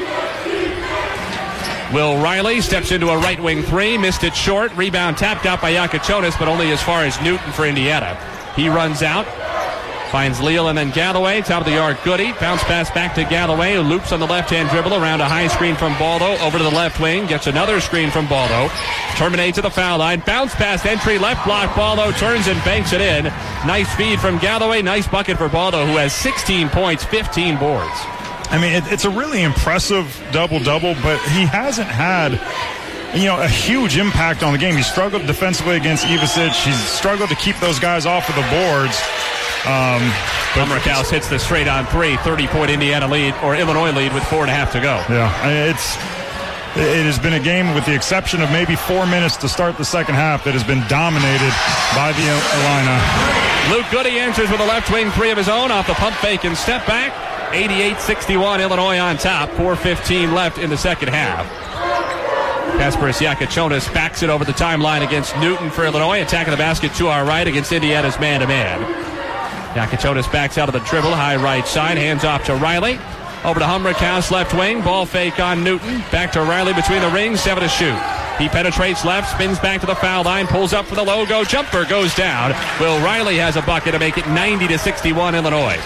Speaker 1: Will Riley steps into a right wing three, missed it short. Rebound tapped out by Yakachonis, but only as far as Newton for Indiana. He runs out, finds Leal and then Galloway. Top of the arc, Goody. Bounce pass back to Galloway, who loops on the left-hand dribble around a high screen from Baldo. Over to the left wing, gets another screen from Baldo. Terminates at the foul line. Bounce pass entry, left block. Baldo turns and banks it in. Nice feed from Galloway. Nice bucket for Baldo, who has sixteen points, fifteen boards.
Speaker 2: I mean, it, it's a really impressive double-double, but he hasn't had, you know, a huge impact on the game. He struggled defensively against Ivicic. He's struggled to keep those guys off of the boards. Um,
Speaker 1: but Hummerkaus hits the straight-on three, thirty-point Indiana lead, or Illinois lead with four and a half to go.
Speaker 2: Yeah, I mean, it's it has been a game, with the exception of maybe four minutes to start the second half, that has been dominated by the Illini.
Speaker 1: Luke Goody answers with a left wing three of his own off the pump fake and step back. eighty-eight sixty-one, Illinois on top. four fifteen left in the second half. Kasparis Yakachonis backs it over the timeline against Newton for Illinois. Attacking the basket to our right against Indiana's man-to-man. Yakachonis backs out of the dribble, high right side, hands off to Riley. Over to Hummerkaus, left wing, ball fake on Newton. Back to Riley between the rings, seven to shoot. He penetrates left, spins back to the foul line, pulls up for the logo, jumper goes down. Will Riley has a bucket to make it ninety to sixty-one, Illinois.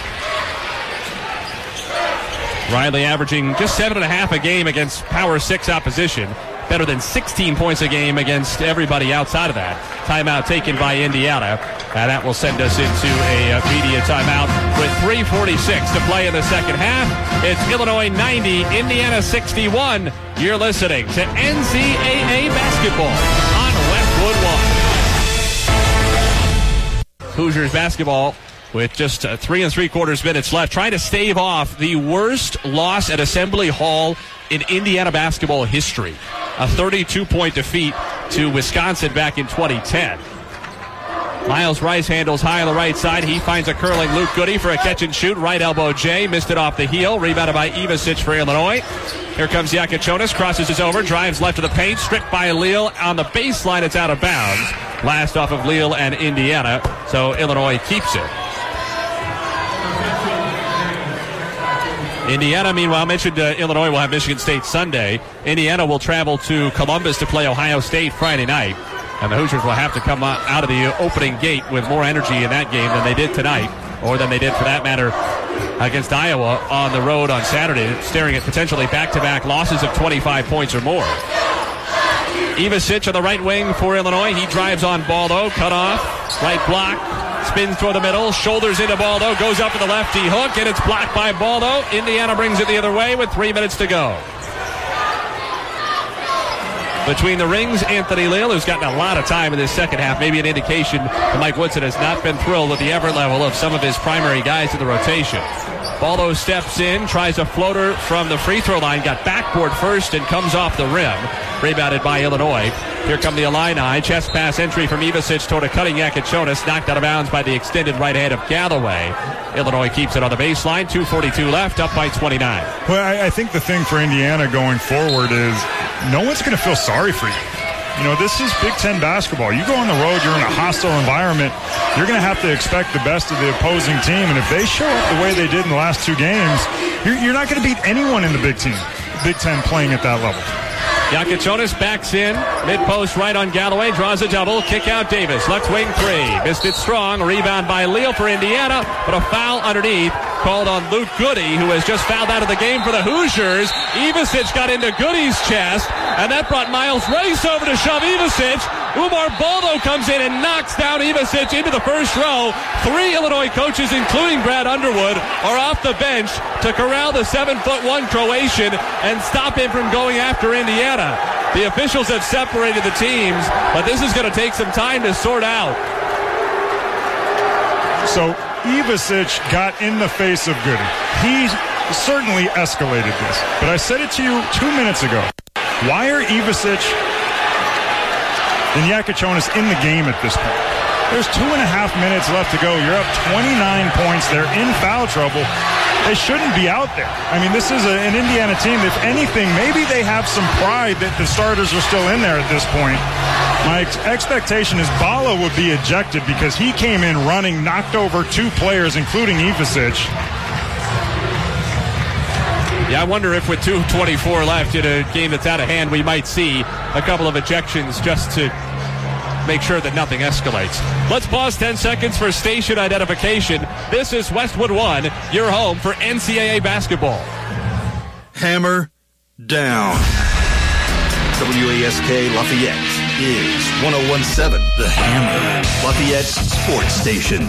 Speaker 1: Riley averaging just seven and a half a game against Power Six opposition. Better than sixteen points a game against everybody outside of that. Timeout taken by Indiana. And that will send us into a uh, media timeout with three forty-six to play in the second half. It's Illinois ninety, Indiana sixty-one. You're listening to N C double A basketball on Westwood One. Hoosiers basketball with just uh, three and three quarters minutes left, trying to stave off the worst loss at Assembly Hall in Indiana basketball history. A thirty-two point defeat to Wisconsin back in twenty ten. Miles Rice handles high on the right side. He finds a curling Luke Goody for a catch and shoot. Right elbow J, missed it off the heel. Rebounded by Ivicic for Illinois. Here comes Yakachonis, crosses his over, drives left of the paint, stripped by Leal on the baseline. It's out of bounds. Last off of Leal and Indiana, so Illinois keeps it. Indiana, meanwhile, mentioned uh, Illinois will have Michigan State Sunday. Indiana will travel to Columbus to play Ohio State Friday night. And the Hoosiers will have to come out of the opening gate with more energy in that game than they did tonight, or than they did, for that matter, against Iowa on the road on Saturday, staring at potentially back-to-back losses of twenty-five points or more. Ivicic on the right wing for Illinois. He drives on Baldo, cut off, right block. spins toward the middle, shoulders into Baldo, goes up with the lefty hook, and it's blocked by Baldo. Indiana brings it the other way with three minutes to go. Between the rings, Anthony Leal, who's gotten a lot of time in this second half, maybe an indication that Mike Woodson has not been thrilled with the effort level of some of his primary guys in the rotation. Baldo steps in, tries a floater from the free throw line, got backboard first and comes off the rim. Rebounded by Illinois. Here come the Illini. Chest pass entry from Ivasic toward a cutting Yakachonis, knocked out of bounds by the extended right hand of Galloway. Illinois keeps it on the baseline. two forty-two left, up by twenty-nine.
Speaker 2: Well, I, I think the thing for Indiana going forward is no one's going to feel sorry for you. You know, this is Big Ten basketball. You go on the road, you're in a hostile environment, you're going to have to expect the best of the opposing team. And if they show up the way they did in the last two games, you're, you're not going to beat anyone in the Big Ten, Big Ten playing at that level.
Speaker 1: Yakachonis backs in, mid-post right on Galloway, draws a double, kick out Davis, left wing three, missed it strong, rebound by Leal for Indiana, but a foul underneath called on Luke Goody, who has just fouled out of the game for the Hoosiers. Ivasic got into Goody's chest, and that brought Miles Rice over to shove Ivasic. Umar Baldo comes in and knocks down Ivasic into the first row. Three Illinois coaches, including Brad Underwood, are off the bench to corral the seven foot one Croatian and stop him from going after Indiana. The officials have separated the teams, but this is going to take some time to sort out.
Speaker 2: So Ivasic got in the face of Goody. He certainly escalated this. But I said it to you two minutes ago. Why are Ivasic and Yakachonis in the game at this point? There's two and a half minutes left to go. You're up twenty-nine points. They're in foul trouble. They shouldn't be out there. I mean, this is a, an Indiana team. If anything, maybe they have some pride that the starters are still in there at this point. My ex- expectation is Bala would be ejected because he came in running, knocked over two players, including Ivasic.
Speaker 1: Yeah, I wonder if with two twenty-four left in a game that's out of hand, we might see a couple of ejections just to make sure that nothing escalates. Let's pause ten seconds for station identification. This is Westwood One, your home for N C double A basketball.
Speaker 3: Hammer down. W A S K Lafayette is one oh one point seven The Hammer, Lafayette's sports station.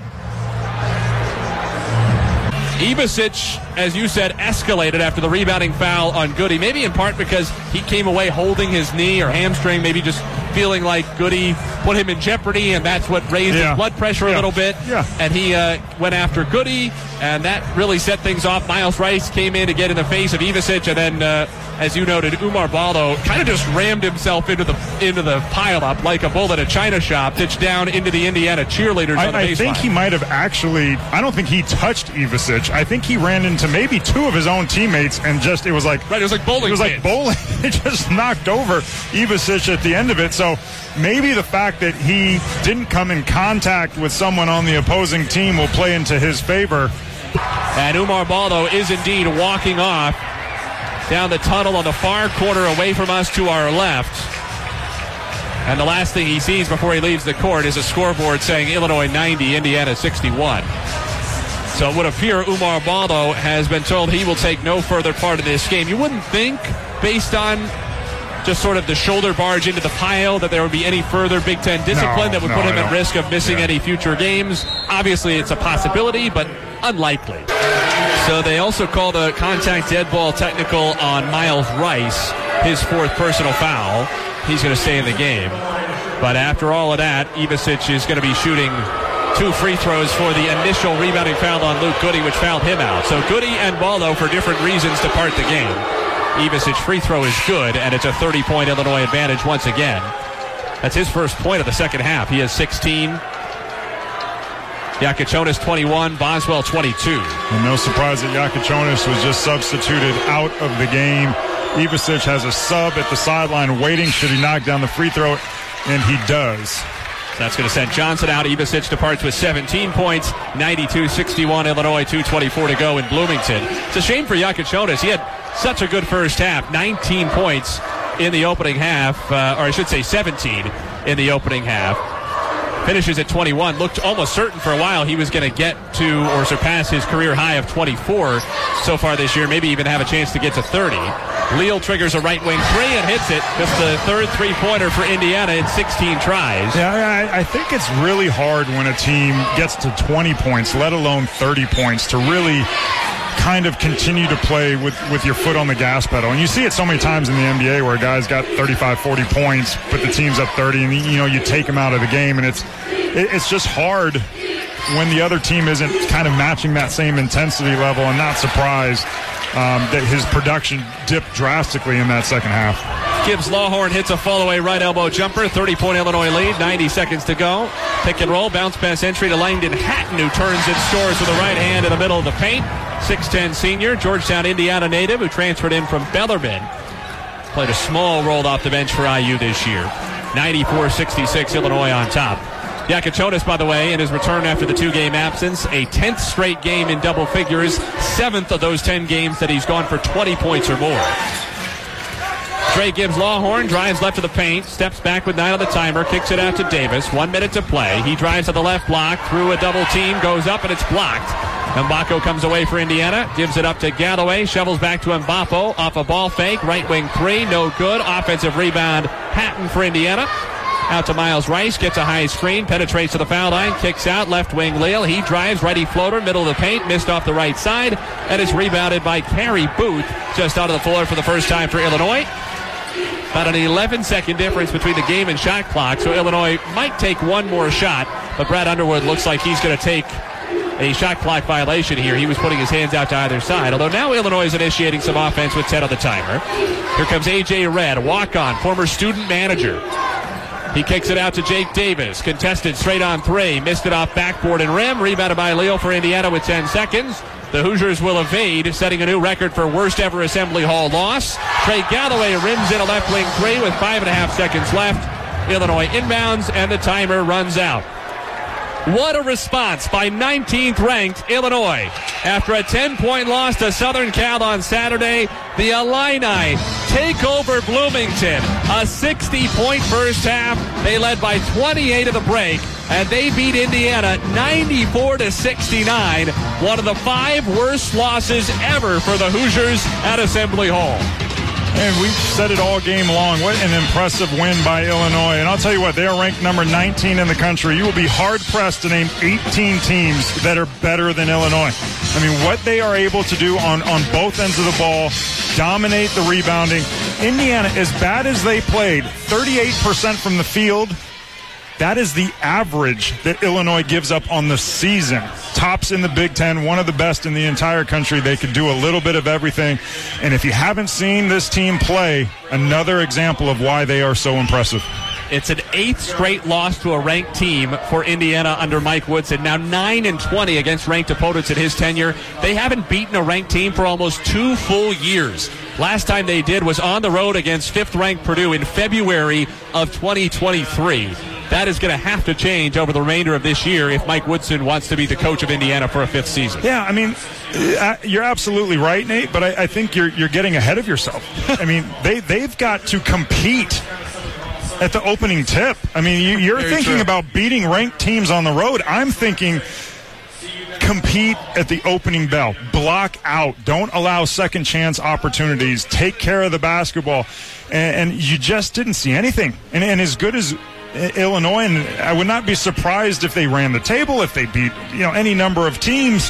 Speaker 1: Ivasic, as you said, escalated after the rebounding foul on Goody, maybe in part because he came away holding his knee or hamstring, maybe just feeling like Goody put him in jeopardy, and that's what raised
Speaker 2: yeah.
Speaker 1: his blood pressure
Speaker 2: yeah.
Speaker 1: a little bit.
Speaker 2: Yeah.
Speaker 1: And he uh, went after Goody, and that really set things off. Miles Rice came in to get in the face of Ivasic, and then, uh, as you noted, Umar Baldo kind of just rammed himself into the into the pileup like a bull at a china shop, pitched down into the Indiana cheerleaders
Speaker 2: I,
Speaker 1: on the
Speaker 2: I
Speaker 1: baseline.
Speaker 2: think he might have actually, I don't think he touched Ivasic. I think he ran into maybe two of his own teammates and just, it was like,
Speaker 1: right, it was like bowling.
Speaker 2: It was
Speaker 1: pins.
Speaker 2: like bowling. It just knocked over Ivasic at the end of it. So maybe the fact that he didn't come in contact with someone on the opposing team will play into his favor.
Speaker 1: And Umar Baldo is indeed walking off down the tunnel on the far corner away from us to our left. And the last thing he sees before he leaves the court is a scoreboard saying Illinois ninety, Indiana sixty-one. So it would appear Umar Baldo has been told he will take no further part of this game. You wouldn't think, based on just sort of the shoulder barge into the pile, that there would be any further Big Ten discipline
Speaker 2: no,
Speaker 1: that would
Speaker 2: no,
Speaker 1: put him
Speaker 2: I
Speaker 1: at
Speaker 2: don't.
Speaker 1: risk of missing
Speaker 2: yeah.
Speaker 1: any future games. Obviously, it's a possibility, but unlikely. So they also called a contact dead ball technical on Miles Rice, his fourth personal foul. He's going to stay in the game. But after all of that, Ivasic is going to be shooting two free throws for the initial rebounding foul on Luke Goody, which fouled him out. So Goody and Baldo for different reasons to part the game. Ivasic's free throw is good, and it's a thirty-point Illinois advantage once again. That's his first point of the second half. He has sixteen. Yakachonis twenty-one, Boswell twenty-two.
Speaker 2: And no surprise that Yakachonis was just substituted out of the game. Ivasic has a sub at the sideline waiting should he knock down the free throw, and he does.
Speaker 1: So that's going to send Johnson out. Ivasic departs with seventeen points, ninety-two sixty-one Illinois, two twenty-four to go in Bloomington. It's a shame for Yakachonis. He had such a good first half, nineteen points in the opening half, uh, or I should say seventeen in the opening half. Finishes at twenty-one. Looked almost certain for a while he was going to get to or surpass his career high of twenty-four so far this year, maybe even have a chance to get to thirty. Leal triggers a right wing three and hits it. Just the third three-pointer for Indiana in sixteen tries.
Speaker 2: Yeah, I, I think it's really hard when a team gets to twenty points, let alone thirty points, to really kind of continue to play with, with your foot on the gas pedal. And you see it so many times in the N B A where a guy's got thirty-five, forty points, but the team's up thirty, and you know you take him out of the game, and it's it, it's just hard when the other team isn't kind of matching that same intensity level. And not surprised um, that his production dipped drastically in that second half.
Speaker 1: Gibbs Lawhorn hits a fall-away right elbow jumper. thirty-point Illinois lead. ninety seconds to go. Pick and roll. Bounce pass entry to Langdon Hatton, who turns and scores with the right hand in the middle of the paint. six ten senior, Georgetown, Indiana native, who transferred in from Bellarmine. Played a small role off the bench for I U this year. ninety-four sixty-six, Illinois on top. Yakuchonis, by the way, in his return after the two-game absence, a tenth straight game in double figures, seventh of those ten games that he's gone for twenty points or more. Trey Gibbs Lawhorn drives left of the paint, steps back with nine on the timer, kicks it out to Davis. One minute to play. He drives to the left block, through a double team, goes up, and it's blocked. Mbako comes away for Indiana, gives it up to Galloway, shovels back to Mbapo, off a ball fake, right wing three, no good. Offensive rebound, Hatton for Indiana. Out to Miles Rice, gets a high screen, penetrates to the foul line, kicks out, left wing Leal. He drives, righty floater, middle of the paint, missed off the right side, and is rebounded by Carey Booth, just out of the floor for the first time for Illinois. About an eleven-second difference between the game and shot clock, so Illinois might take one more shot, but Brad Underwood looks like he's going to take a shot clock violation here. He was putting his hands out to either side, although now Illinois is initiating some offense with ten on the timer. Here comes A J Red, walk-on, former student manager. He kicks it out to Jake Davis. Contested straight on three. Missed it off backboard and rim. Rebounded by Leal for Indiana with ten seconds. The Hoosiers will evade, setting a new record for worst ever Assembly Hall loss. Trey Galloway rims in a left wing three with five and a half seconds left. Illinois inbounds, and the timer runs out. What a response by nineteenth ranked Illinois. After a ten-point loss to Southern Cal on Saturday, the Illini take over Bloomington. A sixty-point first half. They led by twenty-eight at the break, and they beat Indiana ninety-four to sixty-nine. One of the five worst losses ever for the Hoosiers at Assembly Hall.
Speaker 2: And we've said it all game long. What an impressive win by Illinois. And I'll tell you what, they are ranked number nineteen in the country. You will be hard-pressed to name eighteen teams that are better than Illinois. I mean, what they are able to do on, on both ends of the ball, dominate the rebounding. Indiana, as bad as they played, thirty-eight percent from the field. That is the average that Illinois gives up on the season. Tops in the Big Ten, one of the best in the entire country. They could do a little bit of everything. And if you haven't seen this team play, another example of why they are so impressive.
Speaker 1: It's an eighth straight loss to a ranked team for Indiana under Mike Woodson. Now nine and twenty against ranked opponents in his tenure. They haven't beaten a ranked team for almost two full years. Last time they did was on the road against fifth-ranked Purdue in February of twenty twenty-three. That is going to have to change over the remainder of this year if Mike Woodson wants to be the coach of Indiana for a fifth season.
Speaker 2: Yeah, I mean, you're absolutely right, Nate, but I, I think you're you're getting ahead of yourself. I mean, they, they've got to compete at the opening tip. I mean, you, you're
Speaker 1: Very
Speaker 2: thinking
Speaker 1: true.
Speaker 2: about beating ranked teams on the road. I'm thinking compete at the opening bell. Block out. Don't allow second chance opportunities. Take care of the basketball. And, and you just didn't see anything. And, and as good as Illinois, and I would not be surprised if they ran the table, if they beat, you know, any number of teams.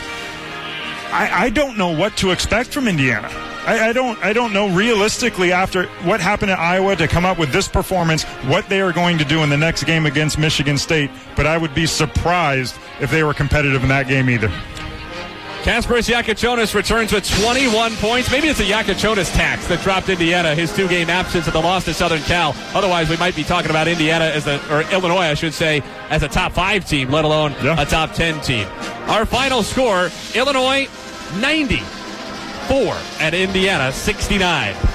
Speaker 2: I, I don't know what to expect from Indiana. I, I don't I don't know realistically after what happened at Iowa to come up with this performance, what they are going to do in the next game against Michigan State. But I would be surprised if they were competitive in that game either.
Speaker 1: Kasparis Yakuchonis returns with twenty-one points. Maybe it's a Yakuchonis tax that dropped Indiana, his two-game absence at the loss to Southern Cal. Otherwise, we might be talking about Indiana as a, or Illinois, I should say, as a top five team, let alone yeah. a top ten team. Our final score, Illinois ninety-four and Indiana sixty-nine.